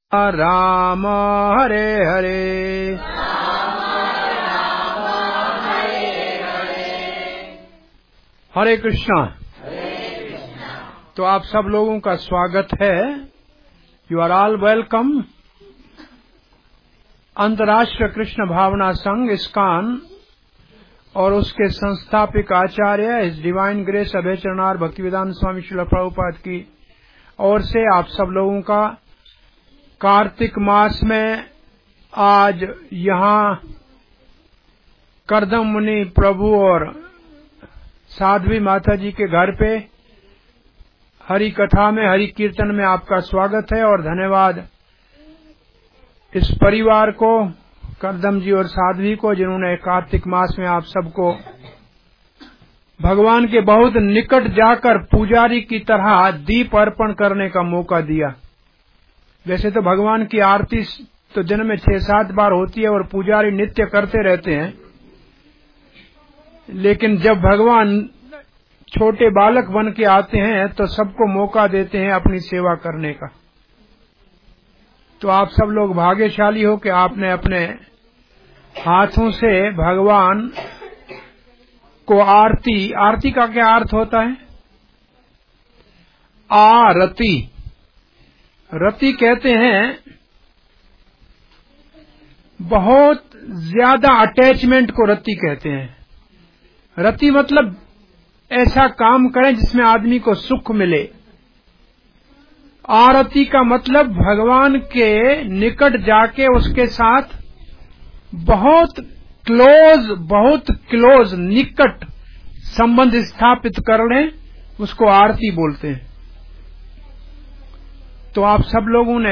राम हरे हरे हरे कृष्णा। तो आप सब लोगों का स्वागत है। You are all welcome. अंतर्राष्ट्रीय कृष्ण भावना संघ इस्कॉन और उसके संस्थापक आचार्य his divine grace Abhay Charanar Bhaktivedanta Swami Shrila Prabhupada की ओर से आप सब लोगों का कार्तिक मास में आज यहाँ करदम मुनि प्रभु और साध्वी माता जी के घर पे हरि कथा में हरि कीर्तन में आपका स्वागत है और धन्यवाद इस परिवार को, करदम जी और साध्वी को, जिन्होंने कार्तिक मास में आप सबको भगवान के बहुत निकट जाकर पुजारी की तरह दीप अर्पण करने का मौका दिया। वैसे तो भगवान की आरती तो दिन में 6-7 बार होती है और पुजारी नित्य करते रहते हैं, लेकिन जब भगवान छोटे बालक बन के आते हैं तो सबको मौका देते हैं अपनी सेवा करने का। तो आप सब लोग भाग्यशाली हो कि आपने अपने हाथों से भगवान को आरती का क्या अर्थ होता है? आरती, रति कहते हैं बहुत ज्यादा अटैचमेंट को रति कहते हैं। रति मतलब ऐसा काम करें जिसमें आदमी को सुख मिले। आरती का मतलब भगवान के निकट जाके उसके साथ बहुत क्लोज निकट संबंध स्थापित कर लें, उसको आरती बोलते हैं। तो आप सब लोगों ने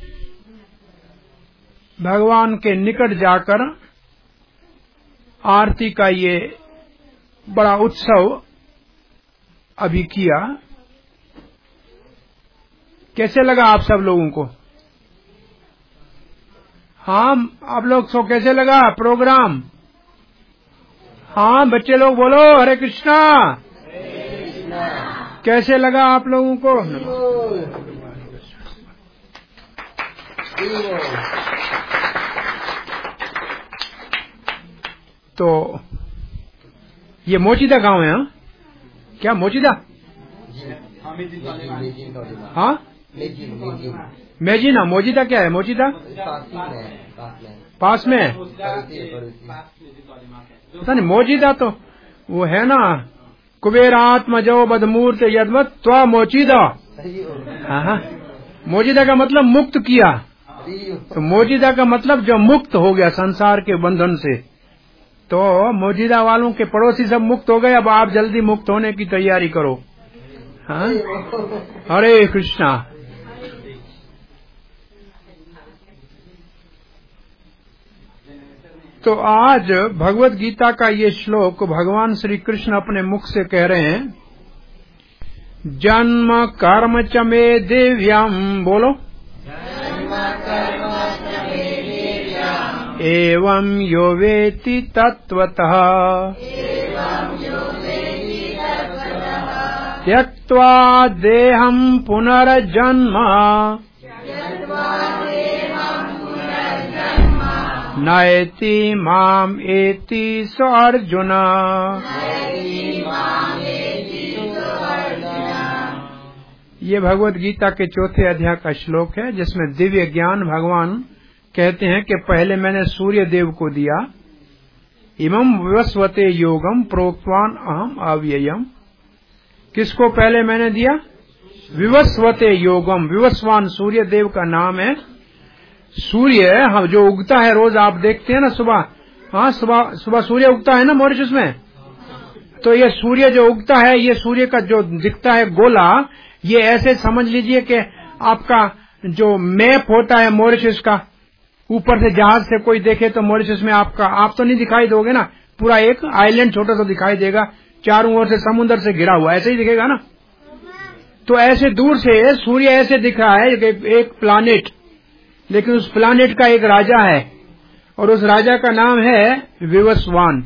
भगवान के निकट जाकर आरती का ये बड़ा उत्सव अभी किया। कैसे लगा आप सब लोगों को? हाँ, आप लोग को कैसे लगा प्रोग्राम? हाँ, बच्चे लोग बोलो हरे कृष्णा। कैसे लगा आप लोगों को? तो ये मोचीदा गांव है। हाँ, क्या मोचीदा? हाँ, मेजीना। मोचीदा क्या है? मोचीदा पास में है। पता नहीं, मोचीदा तो वो है ना, कुबेरात्मजो बदमूर्त यदवत त्वा मोचीदा। हाँ, मोचीदा का मतलब मुक्त किया। तो मोचीदा का मतलब जो मुक्त हो गया संसार के बंधन से। तो मोचीदा वालों के पड़ोसी सब मुक्त हो गए, अब आप जल्दी मुक्त होने की तैयारी करो। हाँ, हरे कृष्णा। तो आज भगवत गीता का ये श्लोक भगवान श्री कृष्ण अपने मुख से कह रहे हैं। जन्म कर्म च मे दिव्यम, बोलो, एवं यो वेति तत्वतः त्यक्त्वा देहं पुनर्जन्म नयति माम एति स अर्जुन। ये भगवत गीता के 4थे अध्याय का श्लोक है, जिसमें दिव्य ज्ञान भगवान कहते हैं कि पहले मैंने सूर्य देव को दिया। इमं विवस्वते योगम प्रोक्तवान अहम अव्ययम। किसको पहले मैंने दिया? विवस्वते योगम। विवस्वान सूर्य देव का नाम है। सूर्य हम जो उगता है रोज, आप देखते हैं ना सुबह। हाँ, सुबह सूर्य उगता है ना मॉरिशस में। तो ये सूर्य जो उगता है, ये सूर्य का जो दिखता है गोला, ये ऐसे समझ लीजिए कि आपका जो मैप होता है मॉरिशस का, ऊपर से जहाज से कोई देखे तो मॉरिशस में आप तो नहीं दिखाई दोगे ना, पूरा एक आइलैंड छोटा सा दिखाई देगा, चारों ओर से समुद्र से घिरा हुआ, ऐसे ही दिखेगा ना। तो ऐसे दूर से सूर्य ऐसे दिख रहा है एक प्लैनेट, लेकिन उस प्लैनेट का एक राजा है और उस राजा का नाम है विवस्वान।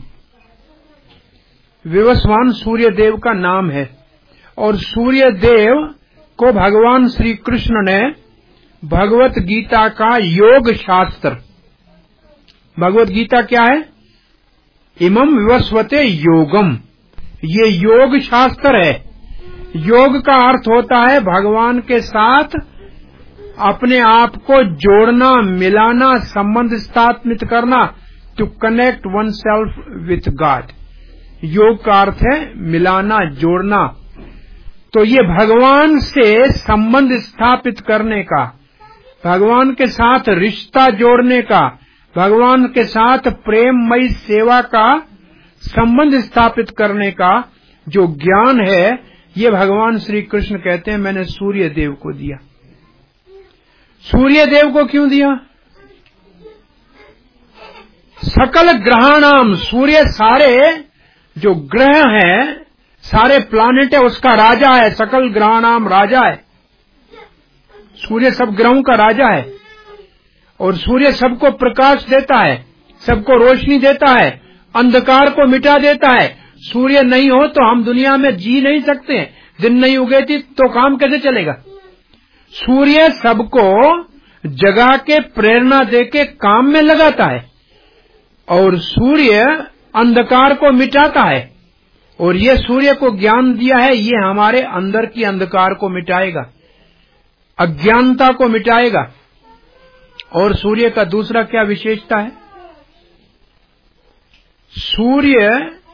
विवस्वान सूर्य देव का नाम है। और सूर्य देव को भगवान श्री कृष्ण ने भगवत गीता का योग शास्त्र। भगवत गीता क्या है? इमं विवस्वते योगम, ये योग शास्त्र है। योग का अर्थ होता है भगवान के साथ अपने आप को जोड़ना, मिलाना, संबंध स्थापित करना, to connect oneself with God. Yoga का अर्थ है मिलाना, जोड़ना। तो ये भगवान से संबंध स्थापित करने का, भगवान के साथ रिश्ता जोड़ने का, भगवान के साथ प्रेममयी सेवा का संबंध स्थापित करने का जो ज्ञान है, ये भगवान श्री कृष्ण कहते हैं मैंने सूर्य देव को दिया। सूर्य देव को क्यों दिया? सकल ग्रहाणाम, सूर्य सारे जो ग्रह हैं, सारे प्लैनेट है, उसका राजा है। सकल ग्रहाणाम राजा है। सूर्य सब ग्रहों का राजा है और सूर्य सबको प्रकाश देता है, सबको रोशनी देता है, अंधकार को मिटा देता है। सूर्य नहीं हो तो हम दुनिया में जी नहीं सकते। दिन नहीं उगेती तो काम कैसे चलेगा? सूर्य सबको जगा के प्रेरणा देके काम में लगाता है और सूर्य अंधकार को मिटाता है। और ये सूर्य को ज्ञान दिया है, ये हमारे अंदर की अंधकार को मिटाएगा, अज्ञानता को मिटाएगा। और सूर्य का दूसरा क्या विशेषता है? सूर्य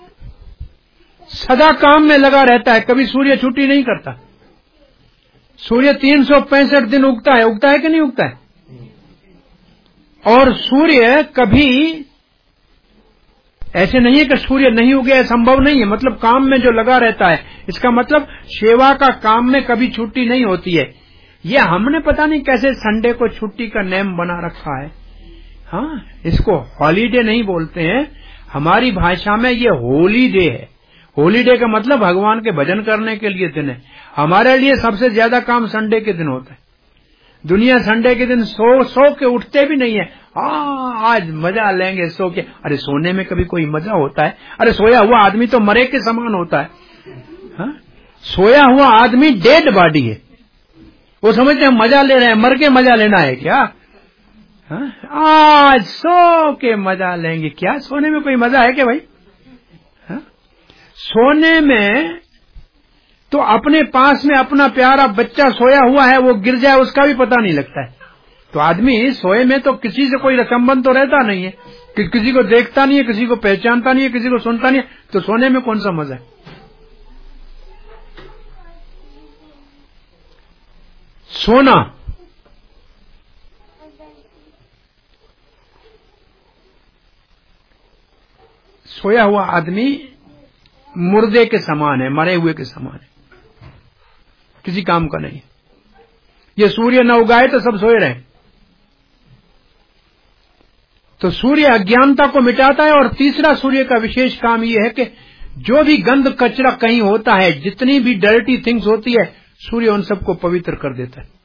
सदा काम में लगा रहता है, कभी सूर्य छुट्टी नहीं करता। सूर्य 365 दिन उगता है कि नहीं उगता है? और सूर्य कभी ऐसे नहीं है कि सूर्य नहीं उगे, संभव नहीं है। मतलब काम में जो लगा रहता है, इसका मतलब सेवा का काम में कभी छुट्टी नहीं होती है। ये हमने पता नहीं कैसे संडे को छुट्टी का नेम बना रखा है। हाँ, इसको हॉलीडे नहीं बोलते हैं, हमारी भाषा में ये होली डे है। होली डे का मतलब भगवान के भजन करने के लिए दिन है। हमारे लिए सबसे ज्यादा काम संडे के दिन होता है। दुनिया संडे के दिन सो के उठते भी नहीं है। आज मजा लेंगे सो के। अरे सोने में कभी कोई मजा होता है? अरे सोया हुआ आदमी तो मरे के समान होता है। हाँ? सोया हुआ आदमी डेड बॉडी है। वो समझते हैं मजा ले रहे हैं, मर के मजा लेना है क्या? हाँ? आज सो के मजा लेंगे। क्या सोने में कोई मजा है क्या भाई? हाँ? सोने में तो अपने पास में अपना प्यारा बच्चा सोया हुआ है, वो गिर जाए उसका भी पता नहीं लगता है। तो आदमी सोए में तो किसी से कोई संबंध तो रहता नहीं है, किसी को देखता नहीं है, किसी को पहचानता नहीं है, किसी को सुनता नहीं है। तो सोने में कौन सा मजा है? सोना सोया हुआ आदमी मुर्दे के समान है, मरे हुए के समान है, किसी काम का नहीं। ये सूर्य न उगाए तो सब सोए रहे। तो सूर्य अज्ञानता को मिटाता है। और तीसरा सूर्य का विशेष काम यह है कि जो भी गंद कचरा कहीं होता है, जितनी भी डर्टी थिंग्स होती है, सूर्य उन सबको पवित्र कर देता है।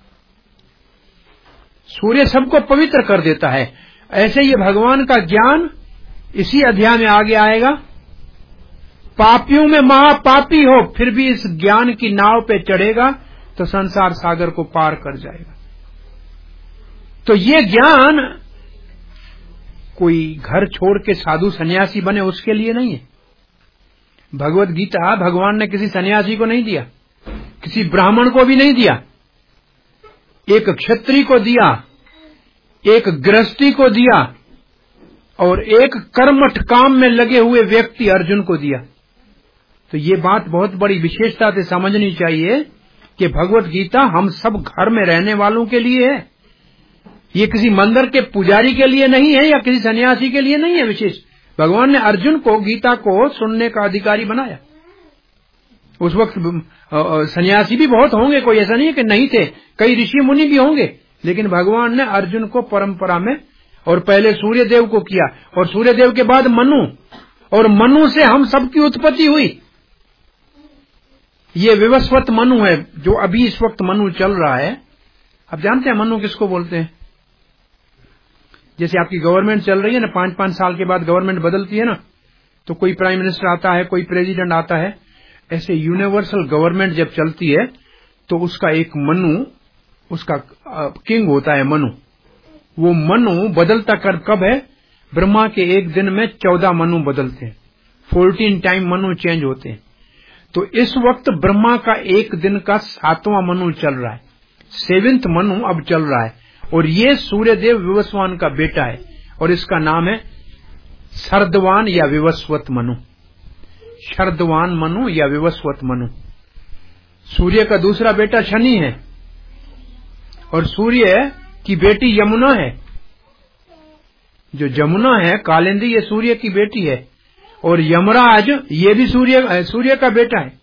सूर्य सबको पवित्र कर देता है। ऐसे ये भगवान का ज्ञान इसी अध्याय में आगे आएगा। पापियों में महापापी हो फिर भी इस ज्ञान की नाव पे चढ़ेगा तो संसार सागर को पार कर जाएगा। तो ये ज्ञान कोई घर छोड़ के साधु सन्यासी बने उसके लिए नहीं है। भगवत गीता भगवान ने किसी सन्यासी को नहीं दिया, किसी ब्राह्मण को भी नहीं दिया, एक क्षत्रिय को दिया, एक गृहस्थी को दिया और एक कर्मठ काम में लगे हुए व्यक्ति अर्जुन को दिया। तो ये बात बहुत बड़ी विशेषता से समझनी चाहिए कि भगवत गीता हम सब घर में रहने वालों के लिए है। ये किसी मंदिर के पुजारी के लिए नहीं है या किसी सन्यासी के लिए नहीं है विशेष। भगवान ने अर्जुन को गीता को सुनने का अधिकारी बनाया। उस वक्त सन्यासी भी बहुत होंगे, कोई ऐसा नहीं है कि नहीं थे, कई ऋषि मुनि भी होंगे, लेकिन भगवान ने अर्जुन को परंपरा में और पहले सूर्य देव को किया और सूर्य देव के बाद मनु, और मनु से हम सबकी उत्पत्ति हुई। ये विवस्वत मनु है जो अभी इस वक्त मनु चल रहा है। आप जानते हैं मनु किसको बोलते हैं? जैसे आपकी गवर्नमेंट चल रही है ना, 5-5 साल के बाद गवर्नमेंट बदलती है ना, तो कोई प्राइम मिनिस्टर आता है, कोई प्रेसिडेंट आता है। ऐसे यूनिवर्सल गवर्नमेंट जब चलती है तो उसका एक मनु उसका किंग होता है मनु। वो मनु बदलता कब है? ब्रह्मा के एक दिन में 14 मनु बदलते हैं, 14 टाइम मनु चेंज होते हैं। तो इस वक्त ब्रह्मा का एक दिन का 7वां मनु चल रहा है, 7th मनु अब चल रहा है। और ये सूर्यदेव विवस्वान का बेटा है और इसका नाम है शरदवान या विवस्वत मनु। शरदवान मनु या विवस्वत मनु। सूर्य का दूसरा बेटा शनि है और सूर्य की बेटी यमुना है। जो यमुना है कालिंदी, ये सूर्य की बेटी है। और यमराज ये भी सूर्य का बेटा है।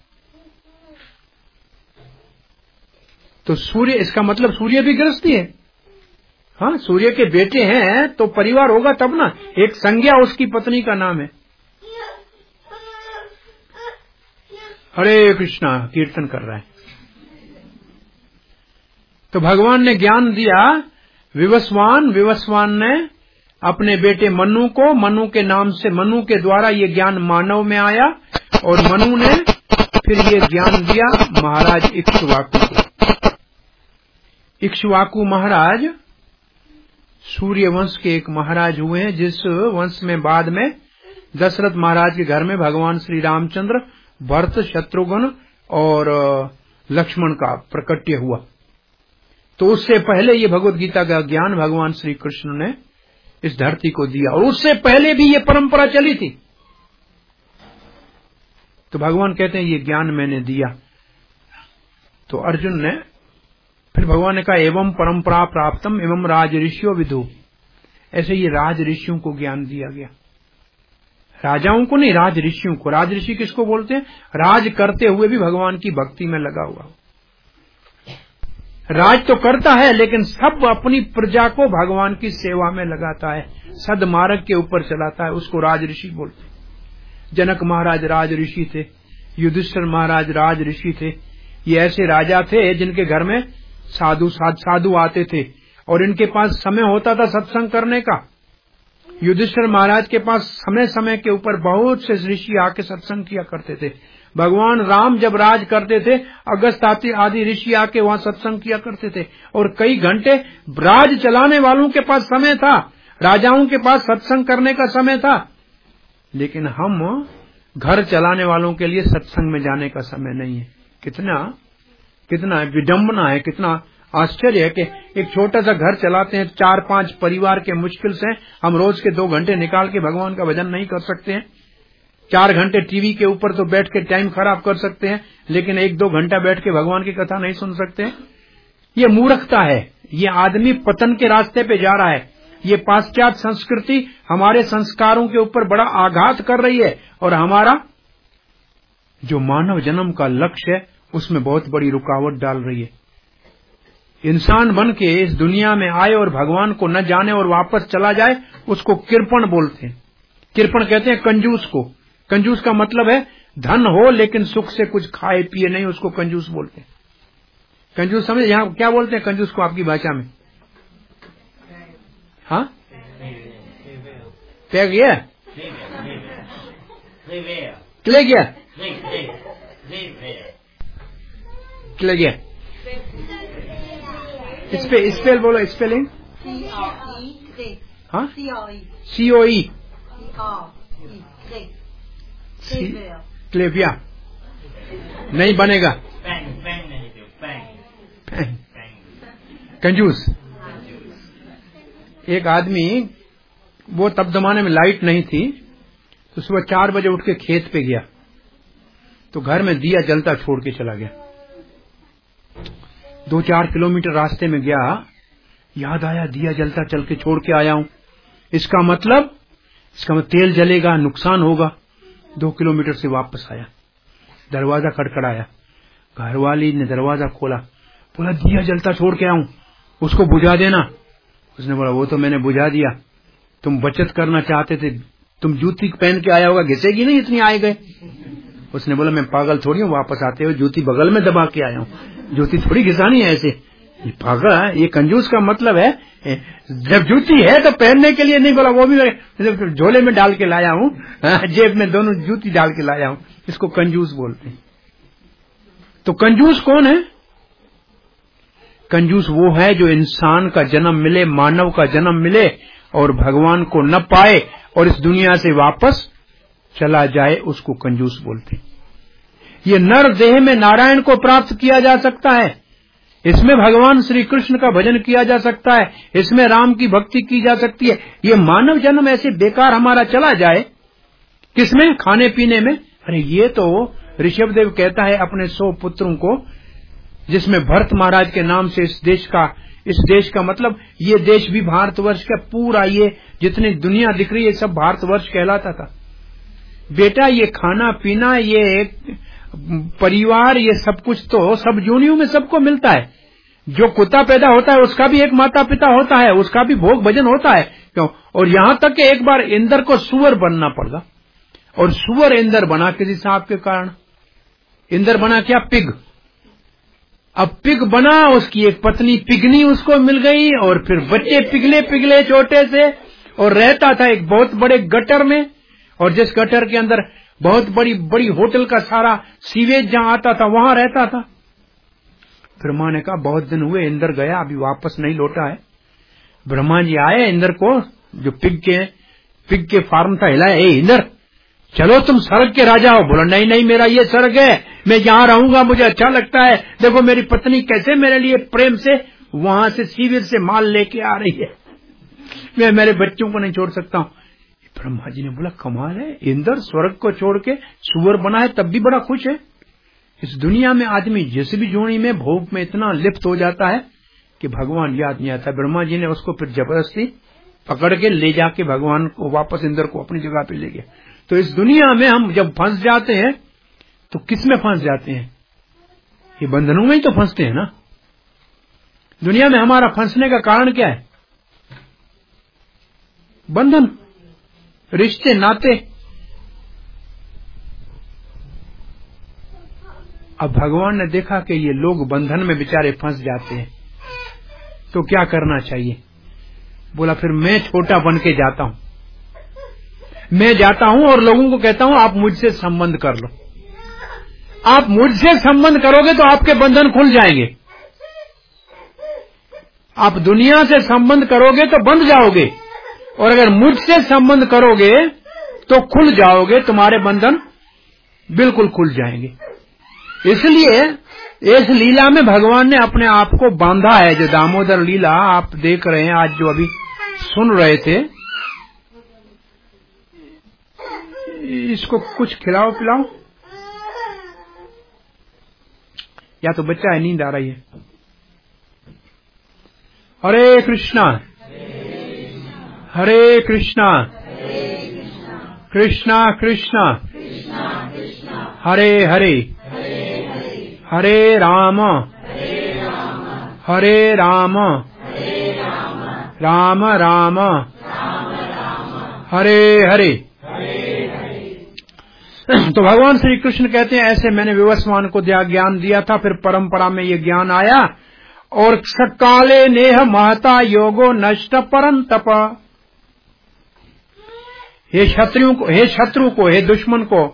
तो सूर्य, इसका मतलब सूर्य भी गृहस्थी है। हाँ, सूर्य के बेटे हैं तो परिवार होगा तब ना। एक संज्ञा उसकी पत्नी का नाम है। हरे कृष्णा कीर्तन कर रहा है। तो भगवान ने ज्ञान दिया विवस्वान ने अपने बेटे मनु को, मनु के नाम से, मनु के द्वारा ये ज्ञान मानव में आया और मनु ने फिर ये ज्ञान दिया महाराज इक्ष्वाकु को। इक्ष्वाकु महाराज सूर्य वंश के एक महाराज हुए हैं, जिस वंश में बाद में दशरथ महाराज के घर में भगवान श्री रामचंद्र, भरत, शत्रुघ्न और लक्ष्मण का प्रकट्य हुआ। तो उससे पहले ये भगवत गीता का ज्ञान भगवान श्री कृष्ण ने इस धरती को दिया और उससे पहले भी ये परंपरा चली थी। तो भगवान कहते हैं ये ज्ञान मैंने दिया। तो अर्जुन ने, फिर भगवान ने कहा एवं परंपरा प्राप्तम एवं राज ऋषियों विदु। ऐसे ये राज ऋषियों को ज्ञान दिया गया। राजाओं को नहीं, राज ऋषियों को। राज ऋषि किसको बोलते हैं? राज करते हुए भी भगवान की भक्ति में लगा हुआ। राज तो करता है लेकिन सब अपनी प्रजा को भगवान की सेवा में लगाता है, सदमार्ग के ऊपर चलाता है, उसको राज ऋषि बोलते हैं। जनक महाराज राज ऋषि थे, युधिष्ठिर महाराज राज ऋषि थे। ये ऐसे राजा थे जिनके घर में साधु आते थे और इनके पास समय होता था सत्संग करने का। युधिष्ठिर महाराज के पास समय समय के ऊपर बहुत से ऋषि आके सत्संग किया करते थे। भगवान राम जब राज करते थे, अगस्त आदि ऋषि आके वहां सत्संग किया करते थे और कई घंटे राज चलाने वालों के पास समय था, राजाओं के पास सत्संग करने का समय था। लेकिन हम घर चलाने वालों के लिए सत्संग में जाने का समय नहीं है। कितना विडंबना है, कितना आश्चर्य है कि एक छोटा सा घर चलाते हैं, 4-5 परिवार के मुश्किल से हम रोज के 2 घंटे निकाल के भगवान का भजन नहीं कर सकते हैं। 4 घंटे टीवी के ऊपर तो बैठ के टाइम खराब कर सकते हैं, लेकिन 1-2 घंटा बैठ के भगवान की कथा नहीं सुन सकते। ये मूर्खता है। ये आदमी पतन के रास्ते पे जा रहा है। ये पाश्चात्य संस्कृति हमारे संस्कारों के ऊपर बड़ा आघात कर रही है और हमारा जो मानव जन्म का लक्ष्य है उसमें बहुत बड़ी रुकावट डाल रही है। इंसान बन के इस दुनिया में आए और भगवान को न जाने और वापस चला जाए, उसको कृपण बोलते हैं। कृपण कहते हैं कंजूस को। कंजूस का मतलब है धन हो लेकिन सुख से कुछ खाए पिए नहीं, उसको कंजूस बोलते हैं। कंजूस समझे? यहाँ क्या बोलते हैं कंजूस को आपकी भाषा में? हाँ, क्या गया? क्ले गया? क्ले गया? स्पेल बोलो, स्पेलिंग। हाँ, COE क्लेविया नहीं बनेगा। कंजूस। एक आदमी, वो तब जमाने में लाइट नहीं थी, तो सुबह 4 बजे उठ के खेत पे गया, तो घर में दिया जलता छोड़ के चला गया। 2-4 किलोमीटर रास्ते में गया, याद आया दिया जलता चल के छोड़ के आया हूं। इसका मतलब तेल जलेगा, नुकसान होगा। 2 किलोमीटर से वापस आया, दरवाजा खड़खड़ाया, घरवाली ने दरवाजा खोला, बोला दिया जलता छोड़ के आया हूं, उसको बुझा देना। उसने बोला वो तो मैंने बुझा दिया, तुम बचत करना चाहते थे, तुम जूती पहन के आया होगा, घिसेगी नहीं इतनी आए गए। उसने बोला मैं पागल थोड़ी हूँ, वापस आते हुए जूती बगल में दबा के आया हूँ, जूती थोड़ी घिसानी है ऐसे। ये पागल है। ये कंजूस का मतलब है जब जूती है तो पहनने के लिए नहीं, बोला वो भी झोले में डाल के लाया हूँ, जेब में दोनों जूती डाल के लाया हूँ। इसको कंजूस बोलते हैं। तो कंजूस कौन है? कंजूस वो है जो इंसान का जन्म मिले, मानव का जन्म मिले और भगवान को न पाए और इस दुनिया से वापस चला जाए, उसको कंजूस बोलते। ये नर देह में नारायण को प्राप्त किया जा सकता है, इसमें भगवान श्री कृष्ण का भजन किया जा सकता है, इसमें राम की भक्ति की जा सकती है। ये मानव जन्म ऐसे बेकार हमारा चला जाए, किसमें? खाने पीने में। अरे ये तो ऋषभदेव कहता है अपने 100 पुत्रों को, जिसमें भरत महाराज के नाम से इस देश का मतलब ये देश भी भारतवर्ष का पूरा, ये जितनी दुनिया दिख रही है सब भारतवर्ष कहलाता था। बेटा ये खाना पीना, ये परिवार, ये सब कुछ तो सब योनियों में सबको मिलता है। जो कुत्ता पैदा होता है उसका भी एक माता पिता होता है, उसका भी भोग भजन होता है। क्यों? और यहां तक कि एक बार इंद्र को सुअर बनना पड़ा, और सुअर इंद्र बना किसी सांप के कारण। इंद्र बना क्या? पिग। अब पिग बना, उसकी एक पत्नी पिगनी उसको मिल गई, और फिर बच्चे पिघले पिघले छोटे से, और रहता था एक बहुत बड़े गटर में, और जिस गटर के अंदर बहुत बड़ी बड़ी होटल का सारा सीवेज जहां आता था वहां रहता था। फिर मां ने कहा बहुत दिन हुए, इंद्र गया अभी वापस नहीं लौटा है। ब्रह्मा जी आए, इंद्र को जो पिग के फार्म था हिलाया, ए इंद्र चलो तुम स्वर्ग के राजा हो। बोला नहीं नहीं, मेरा ये स्वर्ग है, मैं यहाँ रहूंगा, मुझे अच्छा लगता है। देखो मेरी पत्नी कैसे मेरे लिए प्रेम से वहां से सीवेज से माल लेके आ रही है, मैं मेरे बच्चों को नहीं छोड़ सकता हूँ। ब्रह्मा जी ने बोला कमाल है, इंद्र स्वर्ग को छोड़ के सुअर बना है तब भी बड़ा खुश है। इस दुनिया में आदमी जिस भी जोड़ी में भोग में इतना लिप्त हो जाता है कि भगवान याद नहीं आता। ब्रह्मा जी ने उसको फिर जबरदस्ती पकड़ के ले जाके भगवान को वापस इंद्र को अपनी जगह पे ले गया। तो इस दुनिया में हम जब फंस जाते हैं तो किस में फंस जाते हैं? ये बंधनों में ही तो फंसते हैं ना। दुनिया में हमारा फंसने का कारण क्या है? बंधन, रिश्ते, नाते। अब भगवान ने देखा कि ये लोग बंधन में बेचारे फंस जाते हैं, तो क्या करना चाहिए? बोला फिर मैं छोटा बन के जाता हूं, मैं जाता हूं और लोगों को कहता हूं आप मुझसे संबंध कर लो। आप मुझसे संबंध करोगे तो आपके बंधन खुल जाएंगे। आप दुनिया से संबंध करोगे तो बंध जाओगे, और अगर मुझसे संबंध करोगे तो खुल जाओगे, तुम्हारे बंधन बिल्कुल खुल जाएंगे। इसलिए इस लीला में भगवान ने अपने आप को बांधा है। जो दामोदर लीला आप देख रहे हैं, आज जो अभी सुन रहे थे, इसको कुछ खिलाओ पिलाओ, या तो बच्चा है, नींद आ रही है। हरे कृष्णा हरे कृष्णा कृष्णा कृष्णा हरे हरे हरे राम हरे राम राम राम हरे हरे। तो भगवान श्री कृष्ण कहते हैं ऐसे मैंने विवस्वान को ज्ञान दिया था, फिर परंपरा में ये ज्ञान आया, और सकाले नेह महता योगो नष्ट परंतप। हे शत्रु को, हे दुश्मन को,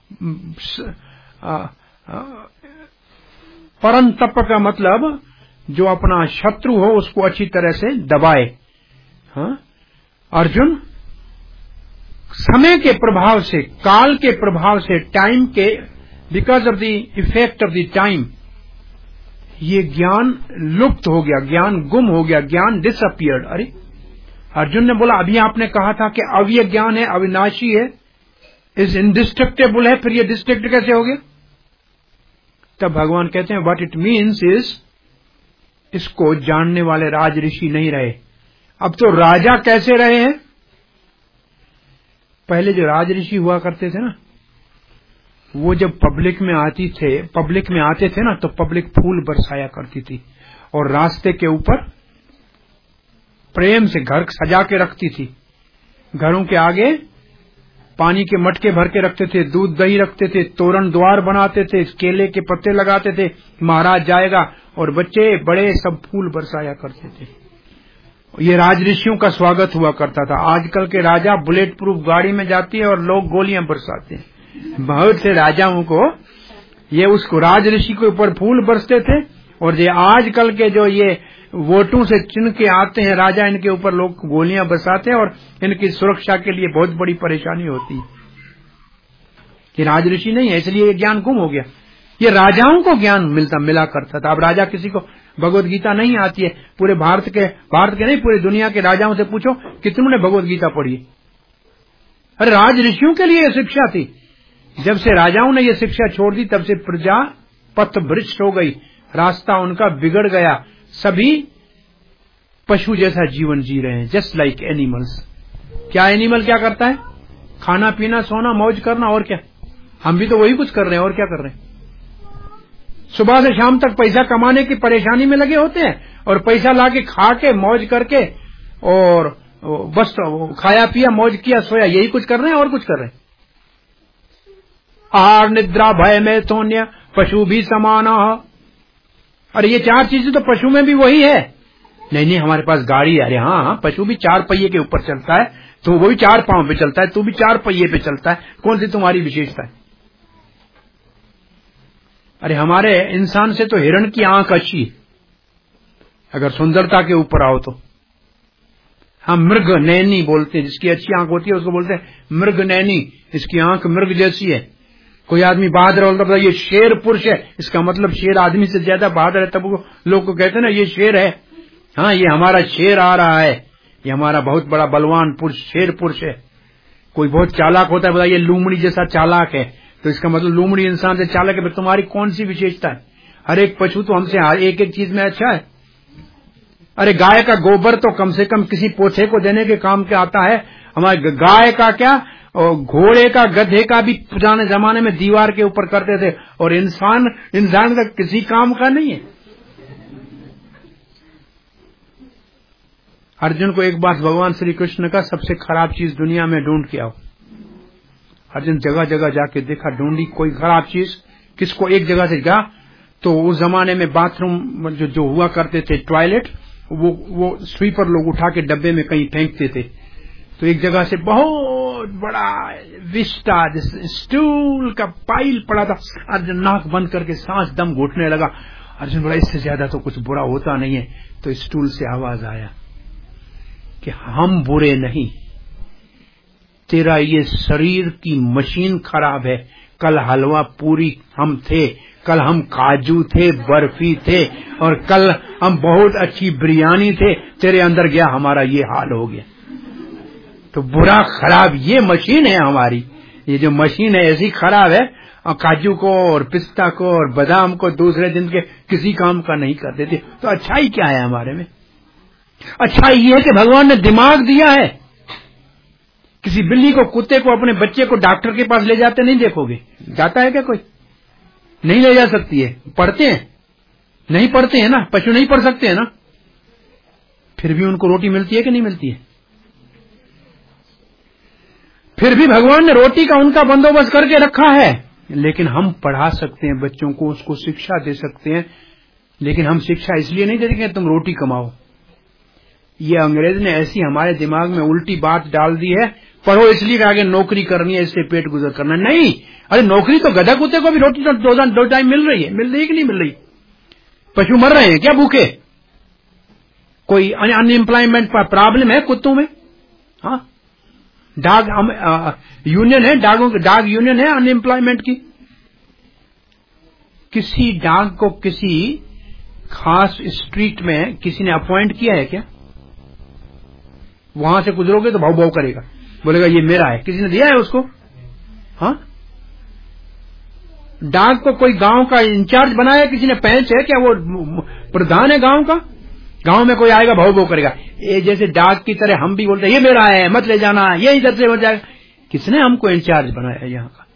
परंतप का मतलब जो अपना शत्रु हो उसको अच्छी तरह से दबाए। हाँ? अर्जुन समय के प्रभाव से, काल के प्रभाव से, टाइम के, because of the effect of the time, ये ज्ञान लुप्त हो गया, ज्ञान गुम हो गया, ज्ञान डिसअपियर्ड। अरे अर्जुन ने बोला अभी आपने कहा था कि अव्यय ज्ञान है, अविनाशी है, इज इंडिस्ट्रक्टेबल है, फिर ये डिस्ट्रक्ट कैसे हो गया? तब भगवान कहते हैं व्हाट इट मीन्स इज, इसको जानने वाले राज ऋषि नहीं रहे। अब तो राजा कैसे रहे हैं? पहले जो राज ऋषि हुआ करते थे ना, वो जब पब्लिक में आते थे ना, तो पब्लिक फूल बरसाया करती थी, और रास्ते के ऊपर प्रेम से घर सजा के रखती थी। घरों के आगे पानी के मटके भर के रखते थे, दूध दही रखते थे, तोरण द्वार बनाते थे, केले के पत्ते लगाते थे, महाराज जाएगा, और बच्चे बड़े सब फूल बरसाया करते थे। ये राज ऋषियों का स्वागत हुआ करता था। आजकल के राजा बुलेट प्रूफ गाड़ी में जाती है और लोग गोलियां बरसाते हैं। बहुत से राजाओं को ये उसको राज ऋषि के ऊपर फूल बरसते थे, और ये आजकल के जो ये वोटों से चुन के आते हैं राजा, इनके ऊपर लोग गोलियां बरसाते हैं और इनकी सुरक्षा के लिए बहुत बड़ी परेशानी होती है। ये राज ऋषि नहीं है, इसलिए ये ज्ञान गुम हो गया। ये राजाओं को ज्ञान मिला करता था। अब राजा किसी को भगवत गीता नहीं आती है। पूरे भारत के नहीं, पूरी दुनिया के राजाओं से पूछो कितनों ने भगवत गीता पढ़ी है। अरे राज ऋषियों के लिए ये शिक्षा थी। जब से राजाओं ने ये शिक्षा छोड़ दी तब से प्रजा पथ भ्रष्ट हो गई, रास्ता उनका बिगड़ गया। सभी पशु जैसा जीवन जी रहे हैं, जस्ट लाइक एनिमल्स। क्या एनिमल क्या करता है? खाना पीना सोना मौज करना, और क्या। हम भी तो वही कुछ कर रहे हैं, और क्या कर रहे हैं। सुबह से शाम तक पैसा कमाने की परेशानी में लगे होते हैं और पैसा लाके खा के मौज करके और बस खाया पिया मौज किया सोया, यही कुछ कर रहे हैं, और कुछ कर रहे हैं। आहार निद्रा भय में शून्य पशु भी समान। अरे ये चार चीजें तो पशु में भी वही है। नहीं हमारे पास गाड़ी है। अरे हाँ, पशु भी चार पहिए के ऊपर चलता है, तो वो भी चार पांव पे चलता है, तू भी चार पहिए पे चलता है। कौन सी तुम्हारी विशेषता है? अरे हमारे इंसान से तो हिरण की आंख अच्छी है, अगर सुंदरता के ऊपर आओ तो। हम मृग नैनी बोलते हैं, जिसकी अच्छी आंख होती है उसको बोलते हैं मृग नैनी, इसकी आंख मृग जैसी है। कोई आदमी बहादुर बोलता है ये शेर पुरुष है, इसका मतलब शेर आदमी से ज्यादा बहादुर है, तब लोग को कहते हैं ना ये शेर है। हाँ, ये हमारा शेर आ रहा है, ये हमारा बहुत बड़ा बलवान पुरुष शेर पुरुष है। कोई बहुत चालाक होता है, बोला ये लूमड़ी जैसा चालाक है, तो इसका मतलब लूमड़ी इंसान से चालाक है। तुम्हारी कौन सी विशेषता है? हर एक पशु तो हमसे एक एक चीज में अच्छा है। अरे गाय का गोबर तो कम से कम किसी पोछे को देने के काम के आता है। हमारे गाय का क्या, और घोड़े का गधे का भी पुराने जमाने में दीवार के ऊपर करते थे, और इंसान का किसी काम का नहीं है। अर्जुन को एक बात भगवान श्री कृष्ण का सबसे खराब चीज दुनिया में ढूंढ के आओ। अर्जुन जगह जगह जाके देखा, ढूंढी कोई खराब चीज। किसको? एक जगह से गया तो उस जमाने में बाथरूम जो हुआ करते थे टॉयलेट, वो स्वीपर लोग उठा के डब्बे में कहीं फेंकते थे। तो एक जगह से बहुत बड़ा विस्टा स्टूल का पाइल पड़ा था। अर्जुन नाक बंद करके सांस दम घुटने लगा। अर्जुन बोला इससे ज्यादा तो कुछ बुरा होता नहीं है। तो स्टूल से आवाज आया कि हम बुरे नहीं, तेरा ये शरीर की मशीन खराब है। कल हलवा पूरी हम थे, कल हम काजू थे, बर्फी थे, और कल हम बहुत अच्छी बिरयानी थे। तेरे अंदर गया, हमारा ये हाल हो गया। तो बुरा खराब ये मशीन है हमारी। ये जो मशीन है ऐसी खराब है, और काजू को और पिस्ता को और बादाम को दूसरे दिन के किसी काम का नहीं कर देते। तो अच्छाई क्या है हमारे में? अच्छाई ये है कि भगवान ने दिमाग दिया है। किसी बिल्ली को, कुत्ते को, अपने बच्चे को डॉक्टर के पास ले जाते नहीं देखोगे। जाता है क्या कोई? नहीं ले जा सकती है। पढ़ते हैं? नहीं पढ़ते हैं ना। पशु नहीं पढ़ सकते हैं ना। फिर भी उनको रोटी मिलती है कि नहीं मिलती है? फिर भी भगवान ने रोटी का उनका बंदोबस्त करके रखा है। लेकिन हम पढ़ा सकते हैं बच्चों को, उसको शिक्षा दे सकते हैं। लेकिन हम शिक्षा इसलिए नहीं देते कि तुम रोटी कमाओ। ये अंग्रेज ने ऐसी हमारे दिमाग में उल्टी बात डाल दी है, पढ़ो इसलिए आगे नौकरी करनी है, इससे पेट गुजर करना है। नहीं, अरे नौकरी तो गधा कुत्ते को भी रोटी तो दो टाइम मिल रही है कि नहीं मिल रही? पशु मर रहे हैं क्या भूखे? कोई अनएम्प्लॉयमेंट का प्रॉब्लम है कुत्तों में? हाँ, डाग यूनियन है, डाग यूनियन है अनएम्प्लॉयमेंट की। किसी डाग को किसी खास स्ट्रीट में किसी ने अपॉइंट किया है क्या? वहां से गुजरोगे तो भाव भाव करेगा, बोलेगा ये मेरा है। किसी ने दिया है उसको? हाँ, डाक को कोई गांव का इंचार्ज बनाया किसी ने? पैंच है क्या? वो प्रधान है गांव का? गांव में कोई आएगा भाव भाव करेगा। ये जैसे डाक की तरह हम भी बोलते हैं ये मेरा है, मत ले जाना, ये इधर से हो जाएगा। किसने हमको इंचार्ज बनाया यहाँ का?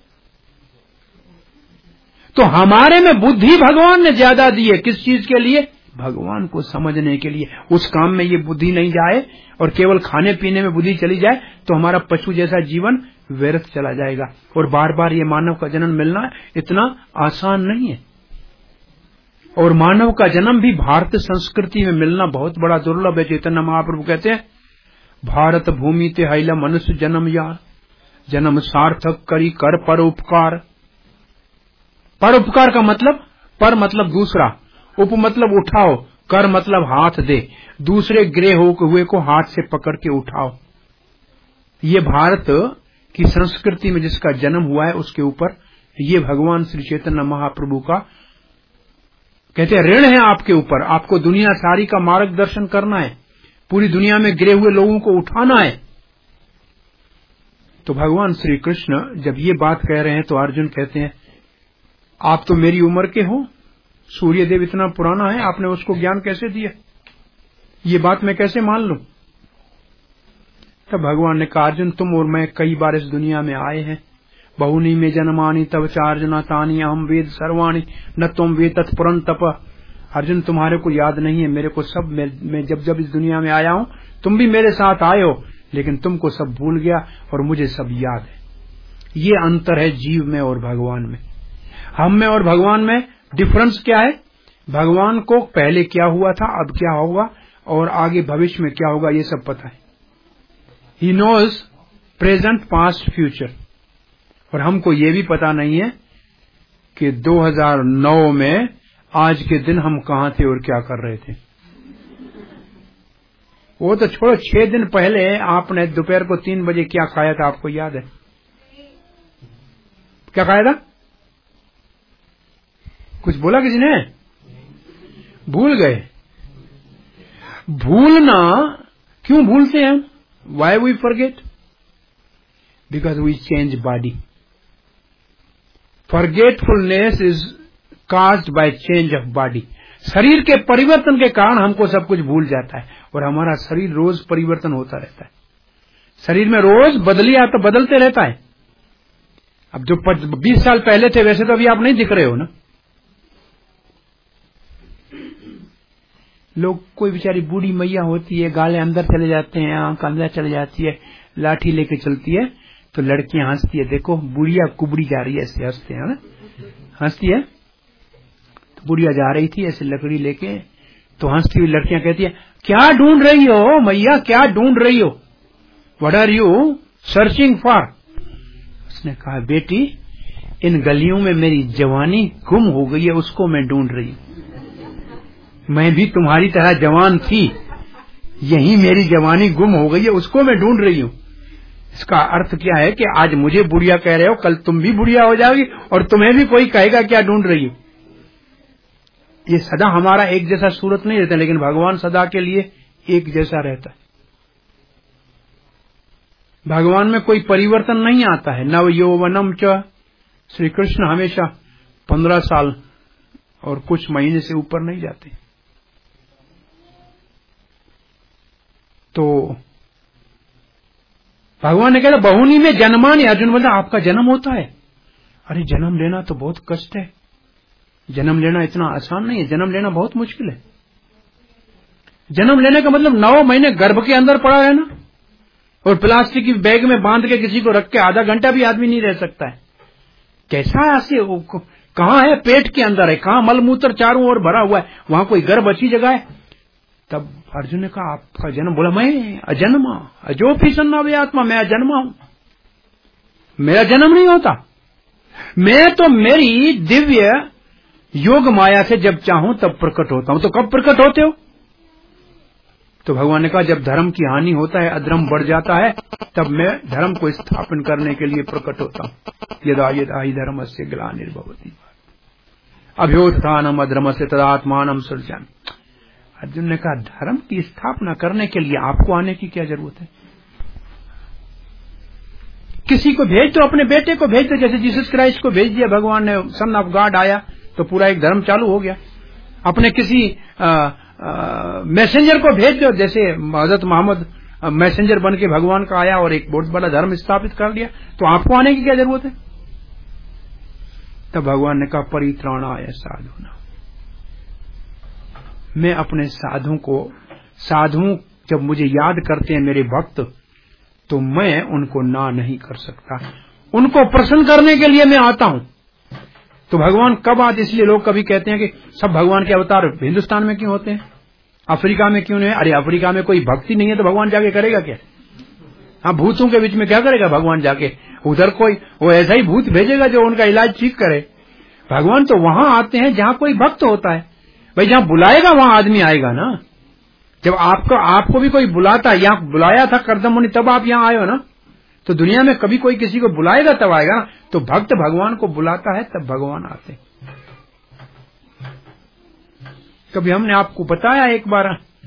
तो हमारे में बुद्धि भगवान ने ज्यादा दी है। किस चीज के लिए? भगवान को समझने के लिए। उस काम में ये बुद्धि नहीं जाए और केवल खाने पीने में बुद्धि चली जाए तो हमारा पशु जैसा जीवन व्यर्थ चला जाएगा। और बार बार ये मानव का जन्म मिलना इतना आसान नहीं है। और मानव का जन्म भी भारतीय संस्कृति में मिलना बहुत बड़ा दुर्लभ है। चैतन्य महाप्रभु कहते हैं भारत भूमि ते हैला मनुष्य जन्म यार, जन्म सार्थक करी कर परोपकार। परोपकार का मतलब, पर मतलब दूसरा, उप मतलब उठाओ, कर मतलब हाथ दे, दूसरे गिरे हुए को हाथ से पकड़ के उठाओ। ये भारत की संस्कृति में जिसका जन्म हुआ है उसके ऊपर ये भगवान श्री चैतन्य महाप्रभु का कहते हैं ऋण है आपके ऊपर। आपको दुनिया सारी का मार्गदर्शन करना है, पूरी दुनिया में गिरे हुए लोगों को उठाना है। तो भगवान श्री कृष्ण जब ये बात कह रहे हैं तो अर्जुन कहते हैं आप तो मेरी उम्र के हो, सूर्य देव इतना पुराना है, आपने उसको ज्ञान कैसे दिया, ये बात मैं कैसे मान लूं। तब भगवान ने कहा अर्जुन तुम और मैं कई बार इस दुनिया में आए हैं, बहुनी में जन्मानी तब चार्जना तानी अहम वेद सर्वाणी न तुम वेद तत्पुरन तप। अर्जुन तुम्हारे को याद नहीं है, मेरे को सब मैं जब जब इस दुनिया में आया हूं तुम भी मेरे साथ आए हो, लेकिन तुमको सब भूल गया और मुझे सब याद है। ये अंतर है जीव में और भगवान में। हम में और भगवान में डिफरेंस क्या है? भगवान को पहले क्या हुआ था, अब क्या होगा और आगे भविष्य में क्या होगा ये सब पता है। He knows present past future. और हमको ये भी पता नहीं है कि 2009 में आज के दिन हम कहां थे और क्या कर रहे थे। वो तो छोड़ो, 6 दिन पहले आपने दोपहर को 3 बजे क्या खाया था, आपको याद है? क्या खाया था? कुछ बोला किसी ने? भूल गए। भूलना क्यों भूलते हैं? Why we forget? Because we change body. Forgetfulness is caused by change of body. शरीर के परिवर्तन के कारण हमको सब कुछ भूल जाता है और हमारा शरीर रोज परिवर्तन होता रहता है। शरीर में रोज बदलते रहता है। अब जो 20 साल पहले थे वैसे तो अभी आप नहीं दिख रहे हो ना। लोग, कोई बेचारी बूढ़ी मैया होती है, गाले अंदर चले जाते हैं, आंख अंदर चले जाती है, लाठी लेके चलती है तो लड़कियां हंसती है, देखो बुढ़िया कुबड़ी जा रही है, ऐसे हंसते हैं ना, हंसती है। तो बुढ़िया जा रही थी ऐसे लकड़ी लेके, तो हंसती हुई लड़कियां कहती है क्या ढूंढ रही हो मैया, क्या ढूंढ रही हो, what are you searching for? उसने कहा बेटी इन गलियों में मेरी जवानी गुम हो गई है, उसको मैं ढूंढ रही हूं। मैं भी तुम्हारी तरह जवान थी, यही मेरी जवानी गुम हो गई है, उसको मैं ढूंढ रही हूं। इसका अर्थ क्या है कि आज मुझे बुढ़िया कह रहे हो, कल तुम भी बुढ़िया हो जाओगी और तुम्हें भी कोई कहेगा क्या ढूंढ रही हो। ये सदा हमारा एक जैसा सूरत नहीं रहता, लेकिन भगवान सदा के लिए एक जैसा रहता है। भगवान में कोई परिवर्तन नहीं आता है। नव यौवनम च, श्री कृष्ण हमेशा 15 साल और कुछ महीने से ऊपर नहीं जाते। तो भगवान ने कहा बहुनी में जन्मानी। अर्जुन बोलता आपका जन्म होता है? अरे जन्म लेना तो बहुत कष्ट है, जन्म लेना इतना आसान नहीं है, जन्म लेना बहुत मुश्किल है। जन्म लेने का मतलब 9 महीने गर्भ के अंदर पड़ा रहना और प्लास्टिक की बैग में बांध के किसी को रख के आधा घंटा भी आदमी नहीं रह सकता है। कैसा है? ऐसे कहां है? पेट के अंदर है, कहां मलमूत्र चारों ओर भरा हुआ है, वहां कोई गर्भ अच्छी जगह है? तब अर्जुन ने कहा आपका जन्म? बोला मैं अजन्मा अजो फिसन्ना वे आत्मा, मैं अजन्मा हूं, मेरा जन्म नहीं होता। मैं तो मेरी दिव्य योग माया से जब चाहूं तब प्रकट होता हूं। तो कब प्रकट होते हो? तो भगवान ने कहा जब धर्म की हानि होता है, अधर्म बढ़ जाता है, तब मैं धर्म को स्थापन करने के लिए प्रकट होता हूं। यदा यदा ही धर्म से ग्लानिर्भवति अभ्युत्थानम अधर्म से तदात्मानम सृजन। अर्जुन ने कहा धर्म की स्थापना करने के लिए आपको आने की क्या जरूरत है? किसी को भेज दो, अपने बेटे को भेज दो, जैसे जीसस क्राइस्ट को भेज दिया भगवान ने, सन ऑफ गॉड आया तो पूरा एक धर्म चालू हो गया। अपने किसी मैसेंजर को भेज दो, जैसे हजरत मोहम्मद मैसेंजर बन के भगवान का आया और एक बहुत बड़ा धर्म स्थापित कर दिया, तो आपको आने की क्या जरूरत है? तब भगवान ने कहा परित्राणाय साधुना। मैं अपने साधु जब मुझे याद करते हैं मेरे भक्त, तो मैं उनको ना नहीं कर सकता, उनको प्रसन्न करने के लिए मैं आता हूं। तो भगवान कब आते? इसलिए लोग कभी कहते हैं कि सब भगवान के अवतार हिंदुस्तान में क्यों होते हैं, अफ्रीका में क्यों नहीं? अरे अफ्रीका में कोई भक्ति नहीं है तो भगवान जाके करेगा क्या? हाँ, भूतों के बीच में क्या करेगा भगवान जाके? उधर कोई वो ऐसा ही भूत भेजेगा जो उनका इलाज ठीक करे। भगवान तो वहां आते हैं जहां कोई भक्त होता है। भाई जहां बुलाएगा वहां आदमी आएगा ना। जब आपको भी कोई बुलाता, यहाँ बुलाया था करदम मुनि, तब आप यहाँ आए हो ना। तो दुनिया में कभी कोई किसी को बुलाएगा तब आएगा ना। तो भक्त भगवान को बुलाता है तब भगवान आते। कभी हमने आपको बताया एक बार,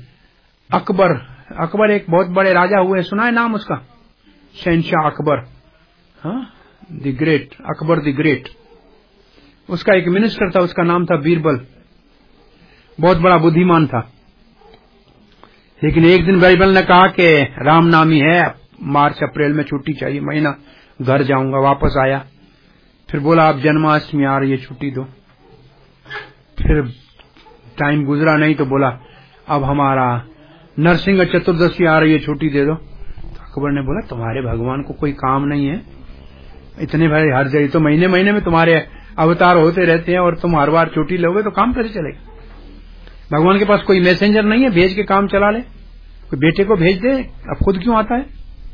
अकबर एक बहुत बड़े राजा हुए, सुना है नाम उसका? शहनशाह अकबर, हाँ, the great, Akbar the great. उसका एक मिनिस्टर था, उसका नाम था बीरबल। बहुत बड़ा बुद्धिमान था। लेकिन एक दिन बीरबल ने कहा कि रामनामी है, मार्च अप्रैल में छुट्टी चाहिए, महीना घर जाऊंगा। वापस आया, फिर बोला अब जन्माष्टमी आ रही है, छुट्टी दो। फिर टाइम गुजरा नहीं तो बोला अब हमारा नरसिंह चतुर्दशी आ रही है, छुट्टी दे दो। तो अकबर ने बोला तुम्हारे भगवान को कोई काम नहीं है, इतने भाई हर जगह तो महीने महीने में तुम्हारे अवतार होते रहते हैं और तुम हर बार छुट्टी लोगे तो काम कैसे चलेगा? भगवान के पास कोई मैसेंजर नहीं है भेज के काम चला ले? कोई बेटे को भेज दे, अब खुद क्यों आता है?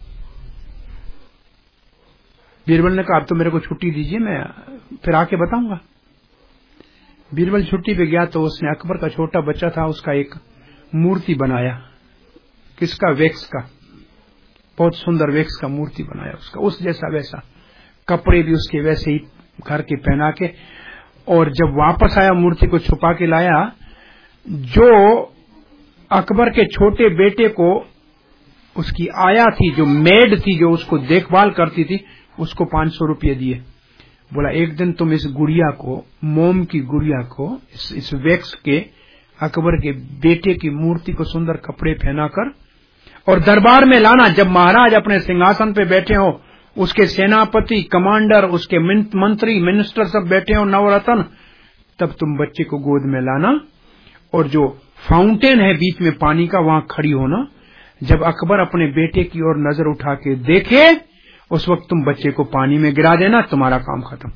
बीरबल ने कहा अब तो मेरे को छुट्टी दीजिए, मैं फिर आके बताऊंगा। बीरबल छुट्टी पे गया तो उसने अकबर का छोटा बच्चा था, उसका एक मूर्ति बनाया। किसका? वैक्स का, बहुत सुंदर वैक्स का मूर्ति बनाया उसका, उस जैसा वैसा, कपड़े भी उसके वैसे ही घर के पहना के। और जब वापस आया मूर्ति को छुपा के लाया, जो अकबर के छोटे बेटे को उसकी आया थी, जो मेड थी, जो उसको देखभाल करती थी, उसको 500 रुपये दिए। बोला एक दिन तुम इस गुड़िया को, मोम की गुड़िया को, इस वैक्स के अकबर के बेटे की मूर्ति को सुंदर कपड़े पहनाकर और दरबार में लाना। जब महाराज अपने सिंहासन पे बैठे हो, उसके सेनापति, कमांडर, उसके मंत्री, मिनिस्टर सब बैठे हो, नवरत्न, तब तुम बच्चे को गोद में लाना और जो फाउंटेन है बीच में पानी का, वहां खड़ी होना। जब अकबर अपने बेटे की ओर नजर उठा के देखे, उस वक्त तुम बच्चे को पानी में गिरा देना, तुम्हारा काम खत्म।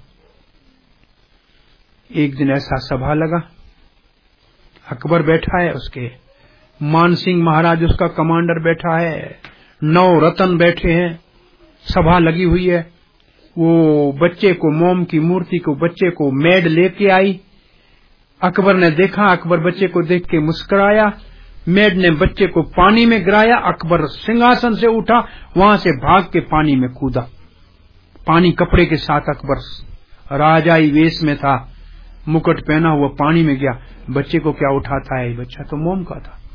एक दिन ऐसा सभा लगा, अकबर बैठा है, उसके मानसिंह महाराज उसका कमांडर बैठा है, 9 रतन बैठे हैं, सभा लगी हुई है। वो बच्चे को, मोम की मूर्ति को, बच्चे को मेड लेके आई। अकबर ने देखा, अकबर बच्चे को देख के मुस्कुराया। मेड ने बच्चे को पानी में गिराया। अकबर सिंहासन से उठा, वहां से भाग के पानी में कूदा। पानी कपड़े के साथ, अकबर राजाई वेश में था, मुकुट पहना हुआ, पानी में गया। बच्चे को क्या उठाता है? बच्चा तो मोम का था।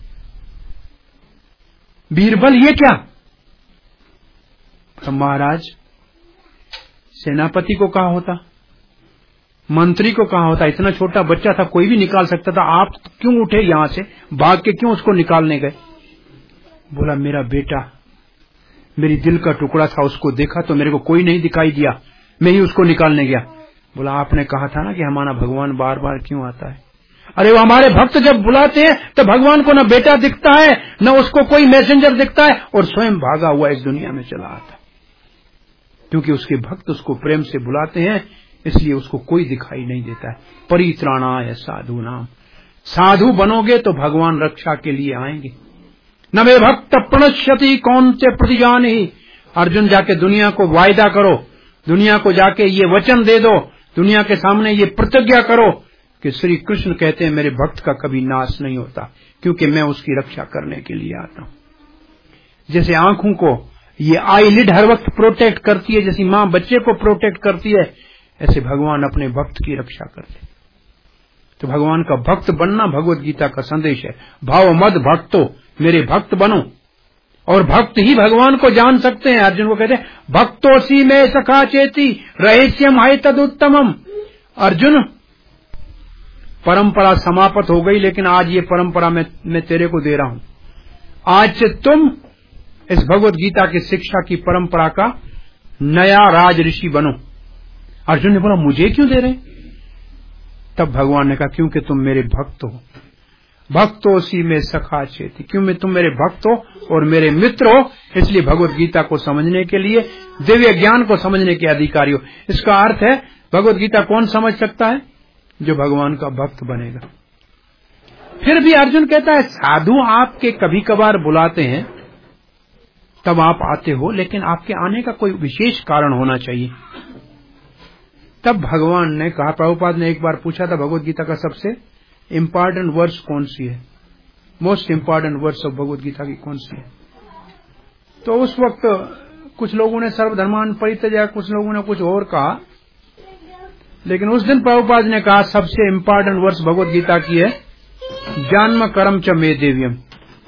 बीरबल ये क्या? तो महाराज सेनापति को कहा होता, मंत्री को कहा होता, इतना छोटा बच्चा था, कोई भी निकाल सकता था, आप क्यों उठे यहां से, भाग के क्यों उसको निकालने गए? बोला मेरा बेटा, मेरी दिल का टुकड़ा था, उसको देखा तो मेरे को कोई नहीं दिखाई दिया, मैं ही उसको निकालने गया। बोला आपने कहा था ना कि हमारा भगवान बार बार क्यों आता है? अरे वो हमारे भक्त जब बुलाते हैं तो भगवान को न बेटा दिखता है, न उसको कोई मैसेंजर दिखता है, और स्वयं भागा हुआ इस दुनिया में चला आता है। क्योंकि उसके भक्त उसको प्रेम से बुलाते हैं, इसलिए उसको कोई दिखाई नहीं देता है। परित्राणाय साधु नाम, साधु बनोगे तो भगवान रक्षा के लिए आएंगे। न मे भक्त प्रणश्यति कौन से प्रतिजानी। अर्जुन जाके दुनिया को वायदा करो, दुनिया को जाके ये वचन दे दो, दुनिया के सामने ये प्रतिज्ञा करो कि श्री कृष्ण कहते हैं मेरे भक्त का कभी नाश नहीं होता, क्योंकि मैं उसकी रक्षा करने के लिए आता हूं। जैसे आंखों को ये आईलिड हर वक्त प्रोटेक्ट करती है, जैसी मां बच्चे को प्रोटेक्ट करती है, ऐसे भगवान अपने भक्त की रक्षा करते। तो भगवान का भक्त बनना भगवत गीता का संदेश है। भाव मद भक्तो, मेरे भक्त बनो, और भक्त ही भगवान को जान सकते हैं। अर्जुन को कहते हैं भक्तोसी में सखा चेती रहस्यम है तदुत्तमम। अर्जुन परंपरा समाप्त हो गई, लेकिन आज ये परंपरा मैं तेरे को दे रहा हूं। आज से तुम इस भगवत गीता की शिक्षा की परंपरा का नया राज ऋषि बनो। अर्जुन ने बोला मुझे क्यों दे रहे? तब भगवान ने कहा क्योंकि तुम मेरे भक्त हो। भक्तोसी में सखा चेती, क्यों तुम मेरे भक्त हो और मेरे मित्र हो, इसलिए भगवत गीता को समझने के लिए, दिव्य ज्ञान को समझने के अधिकारी हो। इसका अर्थ है भगवत गीता कौन समझ सकता है? जो भगवान का भक्त बनेगा। फिर भी अर्जुन कहता है साधु आपके कभी कभार बुलाते हैं तब आप आते हो, लेकिन आपके आने का कोई विशेष कारण होना चाहिए। तब भगवान ने कहा, प्रभुपाद ने एक बार पूछा था भगवत गीता का सबसे इम्पोर्टेंट वर्स कौन सी है, most important verse of Bhagavad Gita की कौन सी है। तो उस वक्त कुछ लोगों ने सर्वधर्मान परित्यज्य, कुछ लोगों ने कुछ और कहा, लेकिन उस दिन प्रभुपाद ने कहा सबसे इम्पोर्टेंट वर्स भगवत गीता की है जन्म कर्म च मे देव्यम।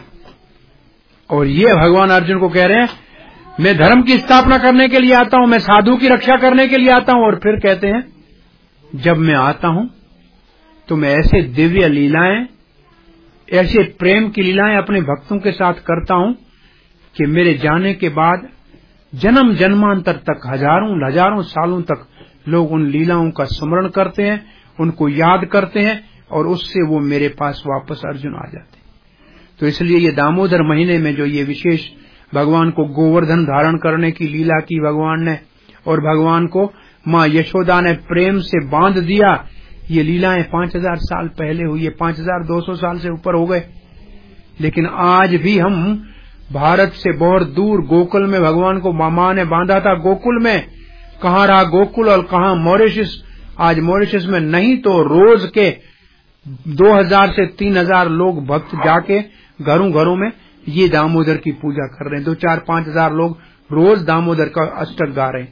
और ये भगवान अर्जुन को कह रहे हैं मैं धर्म की स्थापना करने के लिए आता हूं, मैं साधु की रक्षा करने के लिए आता हूं। और फिर कहते हैं जब मैं आता हूं तो मैं ऐसे दिव्य लीलाएं, ऐसे प्रेम की लीलाएं अपने भक्तों के साथ करता हूं कि मेरे जाने के बाद जन्म जन्मांतर तक हजारों सालों तक लोग उन लीलाओं का स्मरण करते हैं, उनको याद करते हैं और उससे वो मेरे पास वापस अर्जुन आ जाते हैं। तो इसलिए ये दामोदर महीने में जो ये विशेष भगवान को गोवर्धन धारण करने की लीला की भगवान ने, और भगवान को माँ यशोदा ने प्रेम से बांध दिया, ये लीलाएं 5000 साल पहले हुई है, 5200 साल से ऊपर हो गए। लेकिन आज भी हम भारत से बहुत दूर गोकुल में भगवान को मामा ने बांधा था। गोकुल में कहाँ रहा गोकुल और कहाँ मॉरिशस। आज मॉरिशस में नहीं तो रोज के 2000 से 3000 लोग भक्त जाके घरों घरों में ये दामोदर की पूजा कर रहे हैं। 2-4-5 लोग रोज दामोदर का अष्टक गा रहे हैं,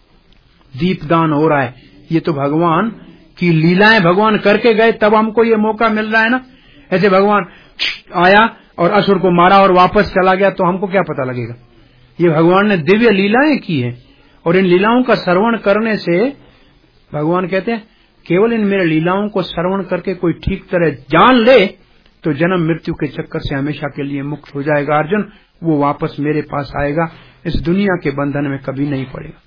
दीपदान हो रहा है। ये तो भगवान की लीलाएं भगवान करके गए, तब हमको ये मौका मिल रहा है ना। ऐसे भगवान आया और असुर को मारा और वापस चला गया तो हमको क्या पता लगेगा। ये भगवान ने दिव्य लीलाएं की हैं और इन लीलाओं का श्रवण करने से भगवान कहते हैं केवल इन मेरे लीलाओं को श्रवण करके कोई ठीक तरह जान ले तो जन्म मृत्यु के चक्कर से हमेशा के लिए मुक्त हो जाएगा अर्जुन। वो वापस मेरे पास आएगा, इस दुनिया के बंधन में कभी नहीं पड़ेगा।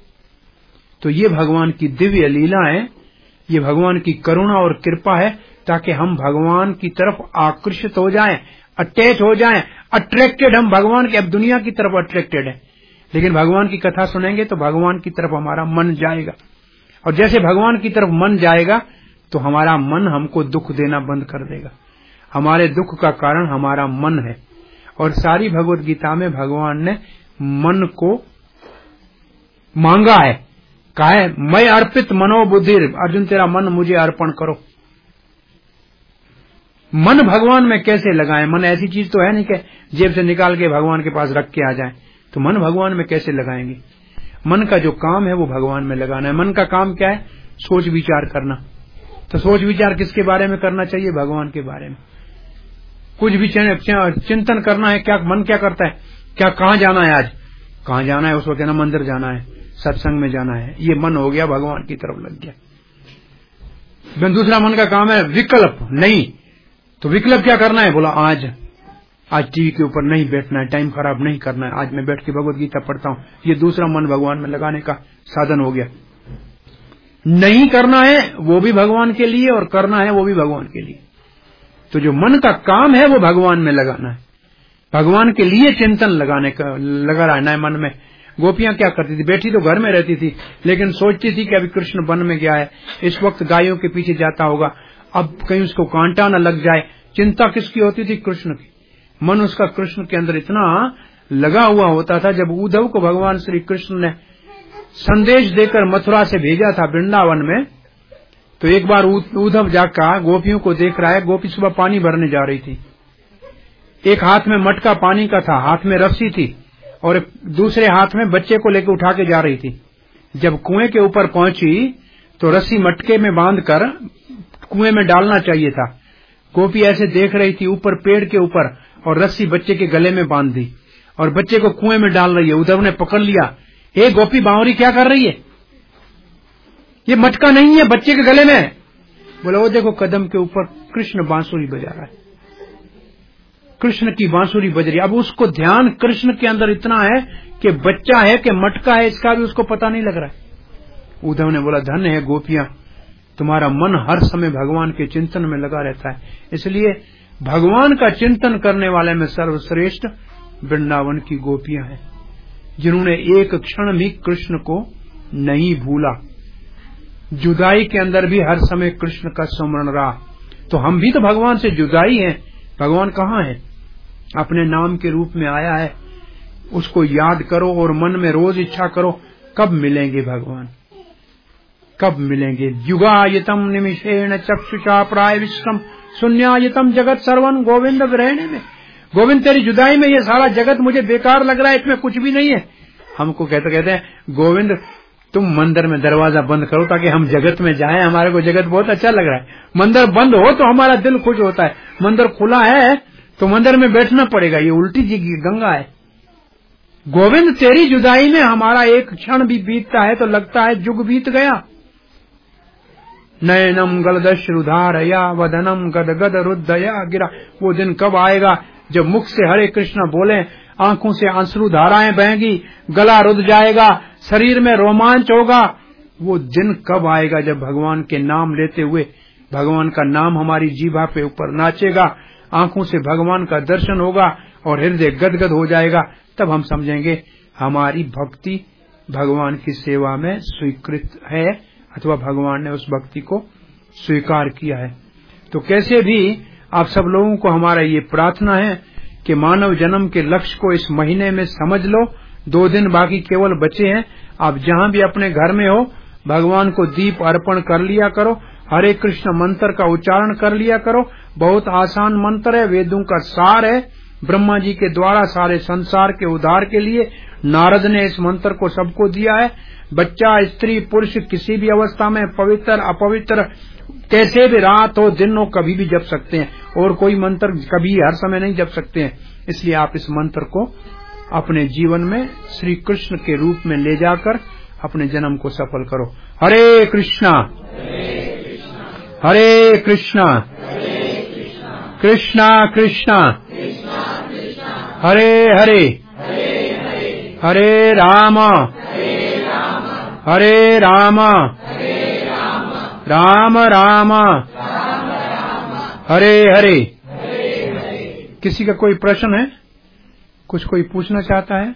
तो ये भगवान की दिव्य लीलाएं, ये भगवान की करुणा और कृपा है ताकि हम भगवान की तरफ आकर्षित हो जाएं, अटैच हो जाएं, अट्रैक्टेड। हम भगवान के अब दुनिया की तरफ अट्रैक्टेड हैं, लेकिन भगवान की कथा सुनेंगे तो भगवान की तरफ हमारा मन जाएगा। और जैसे भगवान की तरफ मन जाएगा तो हमारा मन हमको दुख देना बंद कर देगा। हमारे दुख का कारण हमारा मन है। और सारी भगवत गीता में भगवान ने मन को मांगा है, कहा है मैं अर्पित मनोबुद्धिर, अर्जुन तेरा मन मुझे अर्पण करो। मन भगवान में कैसे लगाएं? मन ऐसी चीज तो है नहीं कि जेब से निकाल के भगवान के पास रख के आ जाएं। तो मन भगवान में कैसे लगाएंगे? मन का जो काम है वो भगवान में लगाना है। मन का काम क्या है? सोच विचार करना। तो सोच विचार किसके बारे में करना चाहिए? भगवान के बारे में। कुछ भी चिंतन करना है, क्या मन क्या करता है? क्या कहाँ जाना है? आज कहाँ जाना है? उसको कहना मंदिर जाना है, सत्संग में जाना है। ये मन हो गया भगवान की तरफ लग गया। दूसरा मन का काम है विकल्प। नहीं तो विकल्प क्या करना है? बोला आज टीवी के ऊपर नहीं बैठना है, टाइम खराब नहीं करना है, आज मैं बैठ के भगवत गीता पढ़ता हूँ। ये दूसरा मन भगवान में लगाने का साधन हो गया। नहीं करना है वो भी भगवान के लिए और करना है वो भी भगवान के लिए। तो जो मन का काम है वो भगवान में लगाना है, भगवान के लिए चिंतन लगाने का लगा रहना है मन में। गोपियां क्या करती थी? बैठी तो घर में रहती थी, लेकिन सोचती थी कि अभी कृष्ण वन में गया है, इस वक्त गायों के पीछे जाता होगा, अब कहीं उसको कांटा न लग जाए। चिंता किसकी होती थी? कृष्ण की। मन उसका कृष्ण के अंदर इतना लगा हुआ होता था। जब उद्धव को भगवान श्री कृष्ण ने संदेश देकर मथुरा से भेजा था वृंदावन में, तो एक बार उद्धव जाकर गोपियों को देख रहा है। गोपी सुबह पानी भरने जा रही थी, एक हाथ में मटका पानी का था, हाथ में रस्सी थी और दूसरे हाथ में बच्चे को लेकर उठा के जा रही थी। जब कुएं के ऊपर पहुंची तो रस्सी मटके में बांधकर कुएं में डालना चाहिए था। गोपी ऐसे देख रही थी ऊपर पेड़ के ऊपर और रस्सी बच्चे के गले में बांध दी और बच्चे को कुएं में डाल रही है। उद्धव ने पकड़ लिया, ए गोपी बावरी क्या कर रही है? ये मटका नहीं है, बच्चे के गले में। बोला वो देखो कदम के ऊपर कृष्ण बांसुरी बजा रहा है, कृष्ण की बांसुरी बज रही है। अब उसको ध्यान कृष्ण के अंदर इतना है कि बच्चा है कि मटका है इसका भी उसको पता नहीं लग रहा है। उद्धव ने बोला धन्य है गोपियां, तुम्हारा मन हर समय भगवान के चिंतन में लगा रहता है। इसलिए भगवान का चिंतन करने वाले में सर्वश्रेष्ठ वृंदावन की गोपियां हैं, जिन्होंने एक क्षण भी कृष्ण को नहीं भूला। जुदाई के अंदर भी हर समय कृष्ण का स्मरण रहा। तो हम भी तो भगवान से जुदाई हैं। भगवान कहाँ है? अपने नाम के रूप में आया है, उसको याद करो और मन में रोज इच्छा करो कब मिलेंगे भगवान, कब मिलेंगे? युगायतम निमिषेण चक्षुषा प्राय विश्रम शून्यायतम जगत सर्वन गोविंद ग्रहण में। गोविंद तेरी जुदाई में ये सारा जगत मुझे बेकार लग रहा है, इसमें कुछ भी नहीं है। हमको कहते हैं गोविंद तुम मंदिर में दरवाजा बंद करो ताकि हम जगत में जाएं, हमारे को जगत बहुत अच्छा लग रहा है। मंदिर बंद हो तो हमारा दिल खुश होता है, मंदिर खुला है तो मंदिर में बैठना पड़ेगा। ये उल्टी जी गंगा है। गोविंद तेरी जुदाई में हमारा एक क्षण भी बीतता है तो लगता है जुग बीत गया। नयनम गलदश्रुधारया वदनम गदगद रुद्धया गिरा। वो दिन कब आएगा जब मुख से हरे कृष्ण बोले, आंखों से आंसू धाराएं बहेंगी, गला रुध जाएगा, शरीर में रोमांच होगा। वो दिन कब आएगा जब भगवान के नाम लेते हुए भगवान का नाम हमारी जीभा पे ऊपर नाचेगा, आंखों से भगवान का दर्शन होगा और हृदय गदगद हो जाएगा। तब हम समझेंगे हमारी भक्ति भगवान की सेवा में स्वीकृत है अथवा भगवान ने उस भक्ति को स्वीकार किया है। तो कैसे भी आप सब लोगों को हमारा ये प्रार्थना है कि मानव जन्म के लक्ष्य को इस महीने में समझ लो। 2 दिन बाकी केवल बचे हैं। आप जहां भी अपने घर में हो भगवान को दीप अर्पण कर लिया करो, हरे कृष्ण मंत्र का उच्चारण कर लिया करो। बहुत आसान मंत्र है, वेदों का सार है। ब्रह्मा जी के द्वारा सारे संसार के उद्धार के लिए नारद ने इस मंत्र को सबको दिया है। बच्चा, स्त्री, पुरुष किसी भी अवस्था में पवित्र अपवित्र कैसे भी रात हो दिन हो कभी भी जप सकते हैं, और कोई मंत्र कभी हर समय नहीं जप सकते हैं। इसलिए आप इस मंत्र को अपने जीवन में श्री कृष्ण के रूप में ले जाकर अपने जन्म को सफल करो। हरे कृष्णा हरे कृष्णा कृष्णा कृष्णा हरे हरे हरे राम हरे राम राम राम हरे हरे। किसी का कोई प्रश्न है? कुछ कोई पूछना चाहता है?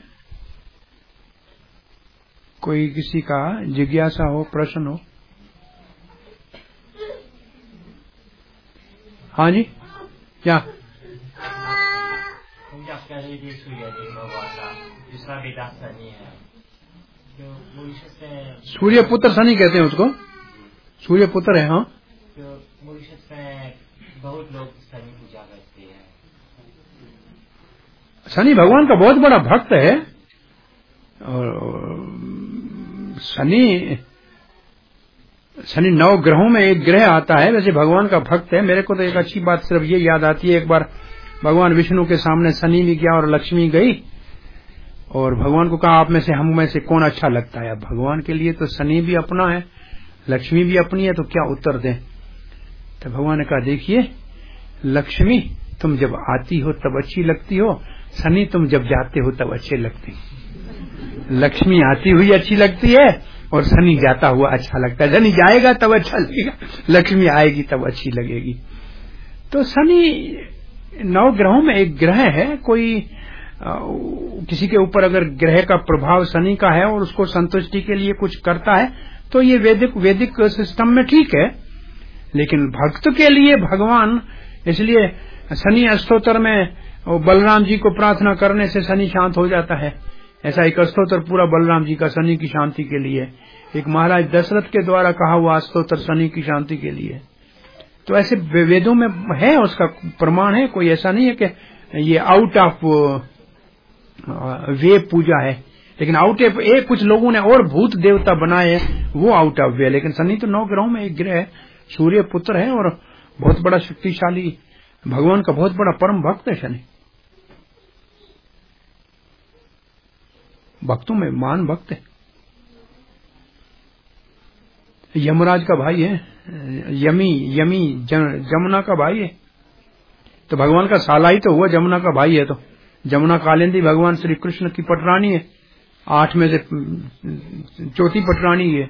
कोई किसी का जिज्ञासा हो, प्रश्न हो? हाँ जी, क्या? दूसरा बेटा सनी है, जो मॉरिशस में सूर्य पुत्र सनी कहते हैं उसको। सूर्य पुत्र है। हाँ, जो मॉरिशस में बहुत लोग शनि पूजा करते हैं। शनि भगवान का बहुत बड़ा भक्त है। और शनि 9 ग्रहों में एक ग्रह आता है, वैसे भगवान का भक्त है। मेरे को तो एक अच्छी बात सिर्फ ये याद आती है, एक बार भगवान विष्णु के सामने शनि भी गया और लक्ष्मी गई और भगवान को कहा आप में से हम में से कौन अच्छा लगता है। अब भगवान के लिए तो शनि भी अपना है, लक्ष्मी भी अपनी है, तो क्या उत्तर दें। तो भगवान ने कहा देखिए लक्ष्मी तुम जब आती हो तब अच्छी लगती हो, शनि तुम जब जाते हो तब अच्छे लगते। लक्ष्मी आती हुई अच्छी लगती है और शनि जाता हुआ अच्छा लगता है। शनि जाएगा तब अच्छा लगेगा, लक्ष्मी आएगी तब अच्छी लगेगी। तो शनि 9 ग्रहों में एक ग्रह है। कोई किसी के ऊपर अगर ग्रह का प्रभाव शनि का है और उसको संतुष्टि के लिए कुछ करता है तो ये वैदिक सिस्टम में ठीक है। लेकिन भक्त के लिए भगवान, इसलिए शनि स्तोत्र में बलराम जी को प्रार्थना करने से शनि शांत हो जाता है। ऐसा एक स्तोत्र पूरा बलराम जी का शनि की शांति के लिए, एक महाराज दशरथ के द्वारा कहा हुआ स्तोत्र शनि की शांति के लिए। तो ऐसे वेदों में है, उसका प्रमाण है। कोई ऐसा नहीं है कि ये आउट ऑफ वे पूजा है, लेकिन आउट ऑफ ए कुछ लोगों ने और भूत देवता बनाए वो आउट ऑफ वे। लेकिन शनि तो 9 ग्रहों में एक ग्रह है, सूर्य पुत्र है और बहुत बड़ा शक्तिशाली भगवान का बहुत बड़ा परम भक्त है शनि। भक्तों में महान भक्त है। यमराज का भाई है, यमी जमुना का भाई है। तो भगवान का साला ही तो हुआ, जमुना का भाई है। तो जमुना कालिंदी भगवान श्री कृष्ण की पटरानी है, 8 में से 4थी पटरानी है।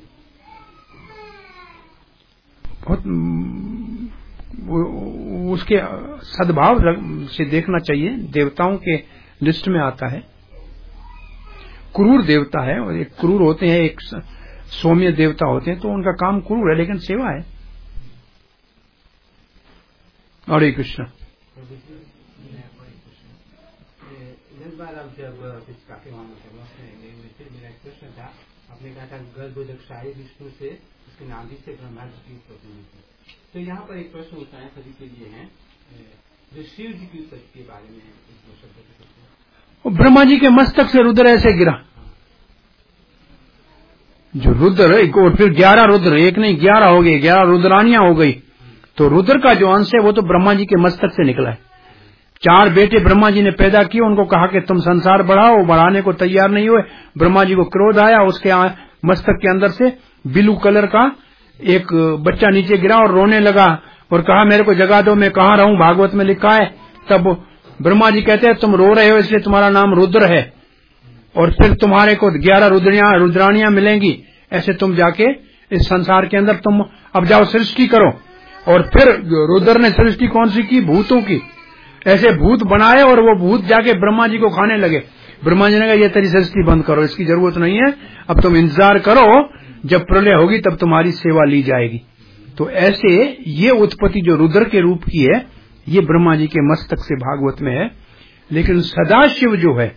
बहुत उसके सद्भाव से देखना चाहिए। देवताओं के लिस्ट में आता है। क्रूर देवता है, और एक क्रूर होते हैं, एक सौम्य देवता होते हैं, तो उनका काम क्रूर है लेकिन सेवा है। हरे कृष्ण। काफी मेरा एक प्रश्न था, आपने कहा था गर्भोदकशाही विष्णु से उसके नाभि से ब्रह्मा जी की उत्पत्ति हुई थी। तो यहाँ पर एक प्रश्न उठा है सभी के लिए है, जो शिव जी की उत्पत्ति के बारे में ब्रह्मा जी के मस्तक से रुद्र ऐसे गिरा, जो रुद्र एक और फिर 11 रुद्र, एक नहीं 11 हो गए, 11 रुद्रानियां हो गई। तो रुद्र का जो अंश है वो तो ब्रह्मा जी के मस्तक से निकला है। 4 बेटे ब्रह्मा जी ने पैदा किए, उनको कहा कि तुम संसार बढ़ाओ, बढ़ाने को तैयार नहीं हुए। ब्रह्मा जी को क्रोध आया, उसके मस्तक के अंदर से ब्लू कलर का एक बच्चा नीचे गिरा और रोने लगा और कहा मेरे को जगा दो, मैं कहाँ रहूं, भागवत में लिखा है। तब ब्रह्मा जी कहते हैं तुम रो रहे हो इसलिए तुम्हारा नाम रुद्र है, और फिर तुम्हारे को 11 रुद्रानियां मिलेंगी, ऐसे तुम जाके इस संसार के अंदर तुम अब जाओ सृष्टि करो। और फिर रुद्र ने सृष्टि कौन सी की, भूतों की। ऐसे भूत बनाए और वो भूत जाके ब्रह्मा जी को खाने लगे। ब्रह्मा जी ने कहा ये तेरी सृष्टि बंद करो, इसकी जरूरत नहीं है, अब तुम इंतजार करो, जब प्रलय होगी तब तुम्हारी सेवा ली जाएगी। तो ऐसे ये उत्पत्ति जो रुद्र के रूप की है, ये ब्रह्मा जी के मस्तक से भागवत में है। लेकिन सदाशिव जो है,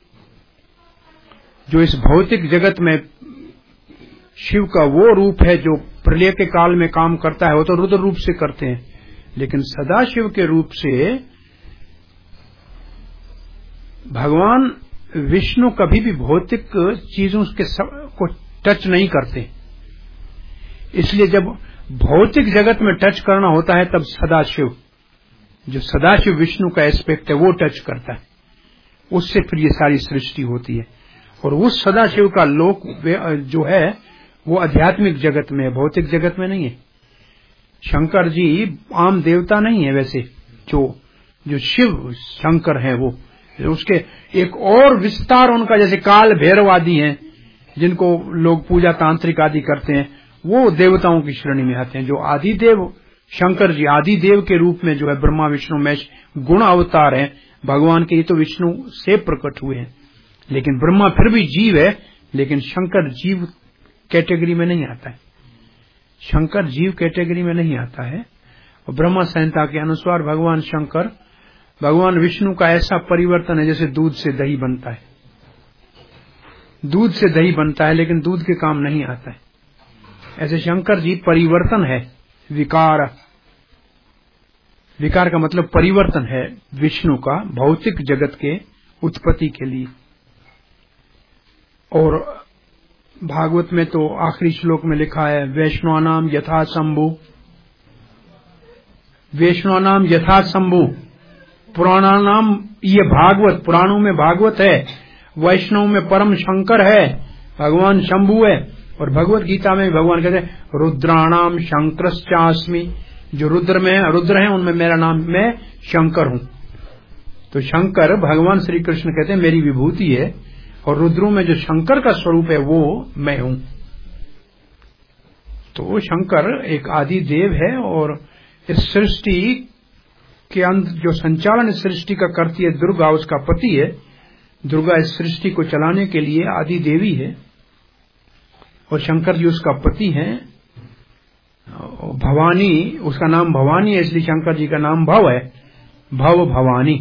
जो इस भौतिक जगत में शिव का वो रूप है जो प्रलय के काल में काम करता है, वो तो रुद्र रूप से करते हैं। लेकिन सदाशिव के रूप से भगवान विष्णु कभी भी भौतिक चीजों के को टच नहीं करते। इसलिए जब भौतिक जगत में टच करना होता है तब सदाशिव, जो सदाशिव विष्णु का एस्पेक्ट है वो टच करता है, उससे फिर ये सारी सृष्टि होती है। और उस सदाशिव का लोक जो है वो आध्यात्मिक जगत में है, भौतिक जगत में नहीं है। शंकर जी आम देवता नहीं है वैसे, जो शिव शंकर है वो उसके एक और विस्तार उनका, जैसे काल भैरव आदि हैं जिनको लोग पूजा तांत्रिक आदि करते हैं, वो देवताओं की श्रेणी में आते हैं। जो आदिदेव शंकर जी आदिदेव के रूप में जो है ब्रह्मा विष्णु महेश गुण अवतार हैं भगवान के, ये तो विष्णु से प्रकट हुए हैं। लेकिन ब्रह्मा फिर भी जीव है, लेकिन शंकर जीव कैटेगरी में नहीं आता है। शंकर जीव कैटेगरी में नहीं आता है। और ब्रह्मा संहिता के अनुसार भगवान शंकर भगवान विष्णु का ऐसा परिवर्तन है जैसे दूध से दही बनता है। दूध से दही बनता है लेकिन दूध के काम नहीं आता है। ऐसे शंकर जी परिवर्तन है, विकार का मतलब परिवर्तन है विष्णु का भौतिक जगत के उत्पत्ति के लिए। और भागवत में तो आखिरी श्लोक में लिखा है वैष्णवानाम यथा शंभु, वैष्णवानाम यथा शंभु, पुराणानाम, ये भागवत पुराणों में भागवत है, वैष्णव में परम शंकर है, भगवान शंभु है। और भगवत गीता में भगवान कहते हैं रुद्राणाम शंकरश्चास्मि, जो रुद्र में रुद्र है उनमें मेरा नाम, मैं शंकर हूं। तो शंकर भगवान श्री कृष्ण कहते हैं मेरी विभूति है, और रुद्रों में जो शंकर का स्वरूप है वो मैं हूं। तो शंकर एक आदि देव है, और इस सृष्टि के अंत जो संचालन इस सृष्टि का करती है दुर्गा, उसका पति है। दुर्गा इस सृष्टि को चलाने के लिए आदि देवी है, और शंकर जी उसका पति हैं। भवानी, उसका नाम भवानी है, इसलिए शंकर जी का नाम भव है, भव भवानी।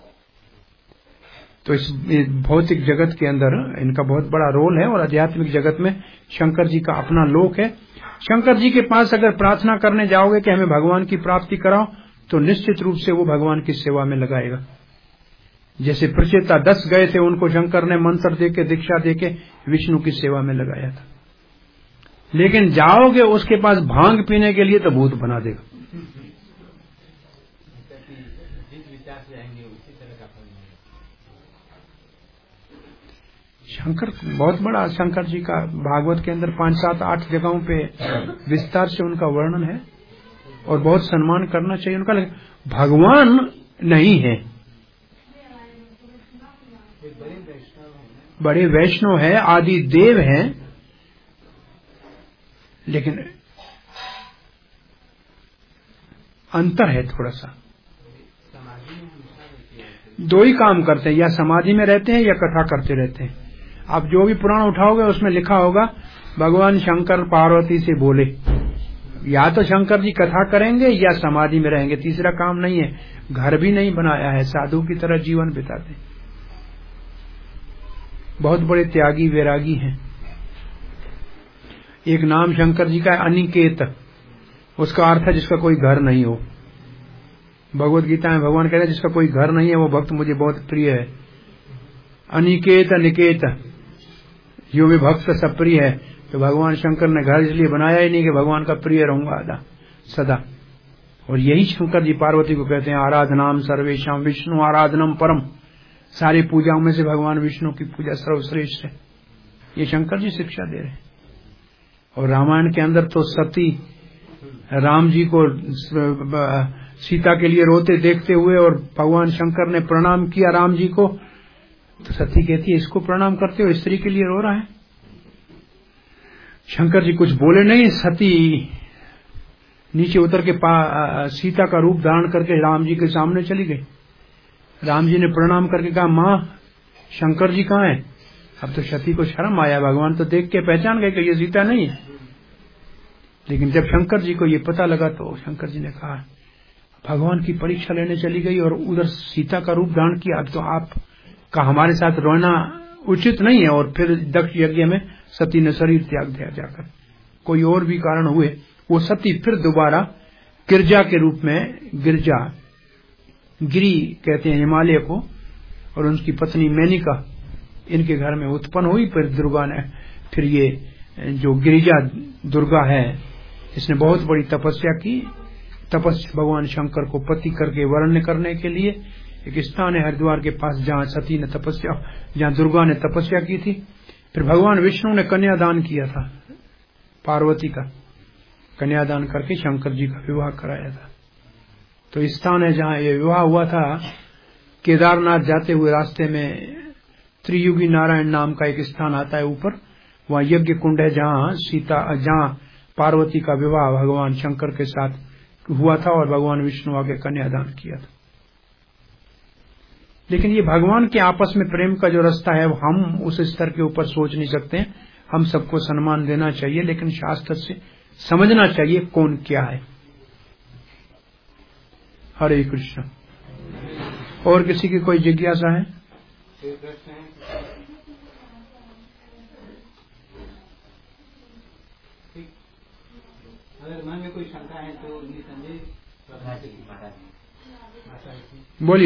तो इस भौतिक जगत के अंदर इनका बहुत बड़ा रोल है, और आध्यात्मिक जगत में शंकर जी का अपना लोक है। शंकर जी के पास अगर प्रार्थना करने जाओगे कि हमें भगवान की प्राप्ति कराओ, तो निश्चित रूप से वो भगवान की सेवा में लगाएगा। जैसे प्रचेता 10 गए थे, उनको शंकर ने मंत्र देके दीक्षा देके विष्णु की सेवा में लगाया था। लेकिन जाओगे उसके पास भांग पीने के लिए तो भूत बना देगा। शंकर बहुत बड़ा, शंकर जी का भागवत के अंदर 5, 7, 8 जगहों पे विस्तार से उनका वर्णन है, और बहुत सम्मान करना चाहिए उनका। भगवान नहीं है, बड़े वैष्णव है, आदि देव हैं, लेकिन अंतर है थोड़ा सा। दो ही काम करते हैं, या समाधि में रहते हैं या कथा करते रहते हैं। आप जो भी पुराण उठाओगे उसमें लिखा होगा भगवान शंकर पार्वती से बोले। या तो शंकर जी कथा करेंगे या समाधि में रहेंगे, तीसरा काम नहीं है। घर भी नहीं बनाया है, साधु की तरह जीवन बिताते। बहुत बड़े त्यागी वैरागी हैं। एक नाम शंकर जी का है अनिकेत, उसका अर्थ है जिसका कोई घर नहीं हो। भगवत गीता में भगवान कहते हैं जिसका कोई घर नहीं है वो भक्त मुझे बहुत प्रिय है। अनिकेत निकेत, यो भी भक्त सब प्रिय है। तो भगवान शंकर ने घर इसलिए बनाया ही नहीं कि भगवान का प्रिय रहूंगा सदा। और यही शंकर जी पार्वती को कहते हैं आराधनाम सर्वेशम विष्णु आराधनम परम। सारी पूजाओं में से भगवान विष्णु की पूजा सर्वश्रेष्ठ है। ये शंकर जी शिक्षा दे रहे हैं। और रामायण के अंदर तो सती राम जी को सीता के लिए रोते देखते हुए और भगवान शंकर ने प्रणाम किया राम जी को, तो सती कहती है इसको प्रणाम करते हो, स्त्री के लिए रो रहा है। शंकर जी कुछ बोले नहीं, सती नीचे उतर के सीता का रूप धारण करके राम जी के सामने चली गई। राम जी ने प्रणाम करके कहा माँ शंकर जी कहाँ है? अब तो सती को शर्म आया, भगवान तो देख के पहचान गए कि ये सीता नहीं है। लेकिन जब शंकर जी को ये पता लगा तो शंकर जी ने कहा भगवान की परीक्षा लेने चली गई और उधर सीता का रूप धारण किया, अब तो आपका हमारे साथ रोना उचित नहीं है। और फिर दक्ष यज्ञ में सती ने शरीर त्याग दिया जाकर। कोई और भी कारण हुए, वो सती फिर दोबारा गिरजा के रूप में, गिरजा गिरी कहते हैं हिमालय को, और उनकी पत्नी मेनिका इनके घर में उत्पन्न हुई। फिर दुर्गा ने, फिर ये जो गिरिजा दुर्गा है इसने बहुत बड़ी तपस्या की। भगवान शंकर को पति करके वर्ण करने के लिए एक स्थान है हरिद्वार के पास जहाँ सती ने तपस्या, जहाँ दुर्गा ने तपस्या की थी। फिर भगवान विष्णु ने कन्यादान किया था, पार्वती का कन्यादान करके शंकर जी का विवाह कराया था। तो स्थान है जहाँ ये विवाह हुआ था। केदारनाथ जाते हुए रास्ते में त्रियुगी नारायण नाम का एक स्थान आता है ऊपर, वहाँ यज्ञ कुंड है जहाँ पार्वती का विवाह भगवान शंकर के साथ हुआ था और भगवान विष्णु आगे कन्यादान किया था। लेकिन ये भगवान के आपस में प्रेम का जो रास्ता है वो हम उस स्तर के ऊपर सोच नहीं सकते हैं। हम सबको सम्मान देना चाहिए, लेकिन शास्त्र से समझना चाहिए कौन क्या है। हरे कृष्ण। और किसी की कोई जिज्ञासा है? अगर मन में कोई शंका है तो बोलिए।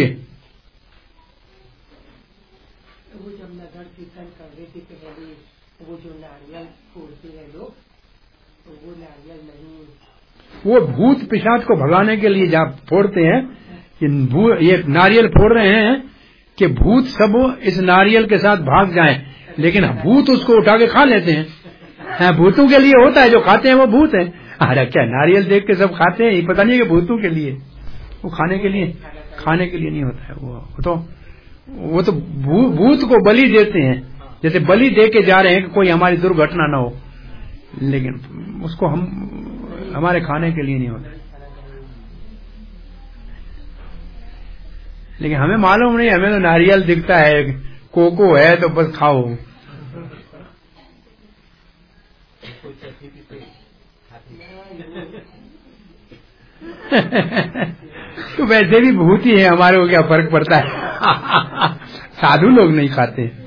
वो जब नगर कीर्तन कर रही थी पहले, वो जो नारियल फोड़ते हैं लोग, तो वो नारियल नहीं, वो भूत पिशाच को भगाने के लिए जब फोड़ते हैं, ये नारियल फोड़ रहे हैं कि भूत सब इस नारियल के साथ भाग जाएं, लेकिन भूत उसको उठा के खा लेते हैं। भूतों के लिए होता है, जो खाते हैं वो भूत है। अरे क्या नारियल देख के सब खाते हैं, ये पता नहीं है कि भूतों के लिए, वो खाने के लिए नहीं होता है। वो तो भूत को बलि देते हैं, जैसे बलि दे के जा रहे हैं कि कोई हमारी दुर्घटना न हो, लेकिन उसको हम हमारे खाने के लिए नहीं होता। लेकिन हमें मालूम नहीं, हमें तो नारियल दिखता है, कोको है तो बस खाओ। तो वैसे भी भूत ही है, हमारे को क्या फर्क पड़ता है। साधु लोग नहीं खाते।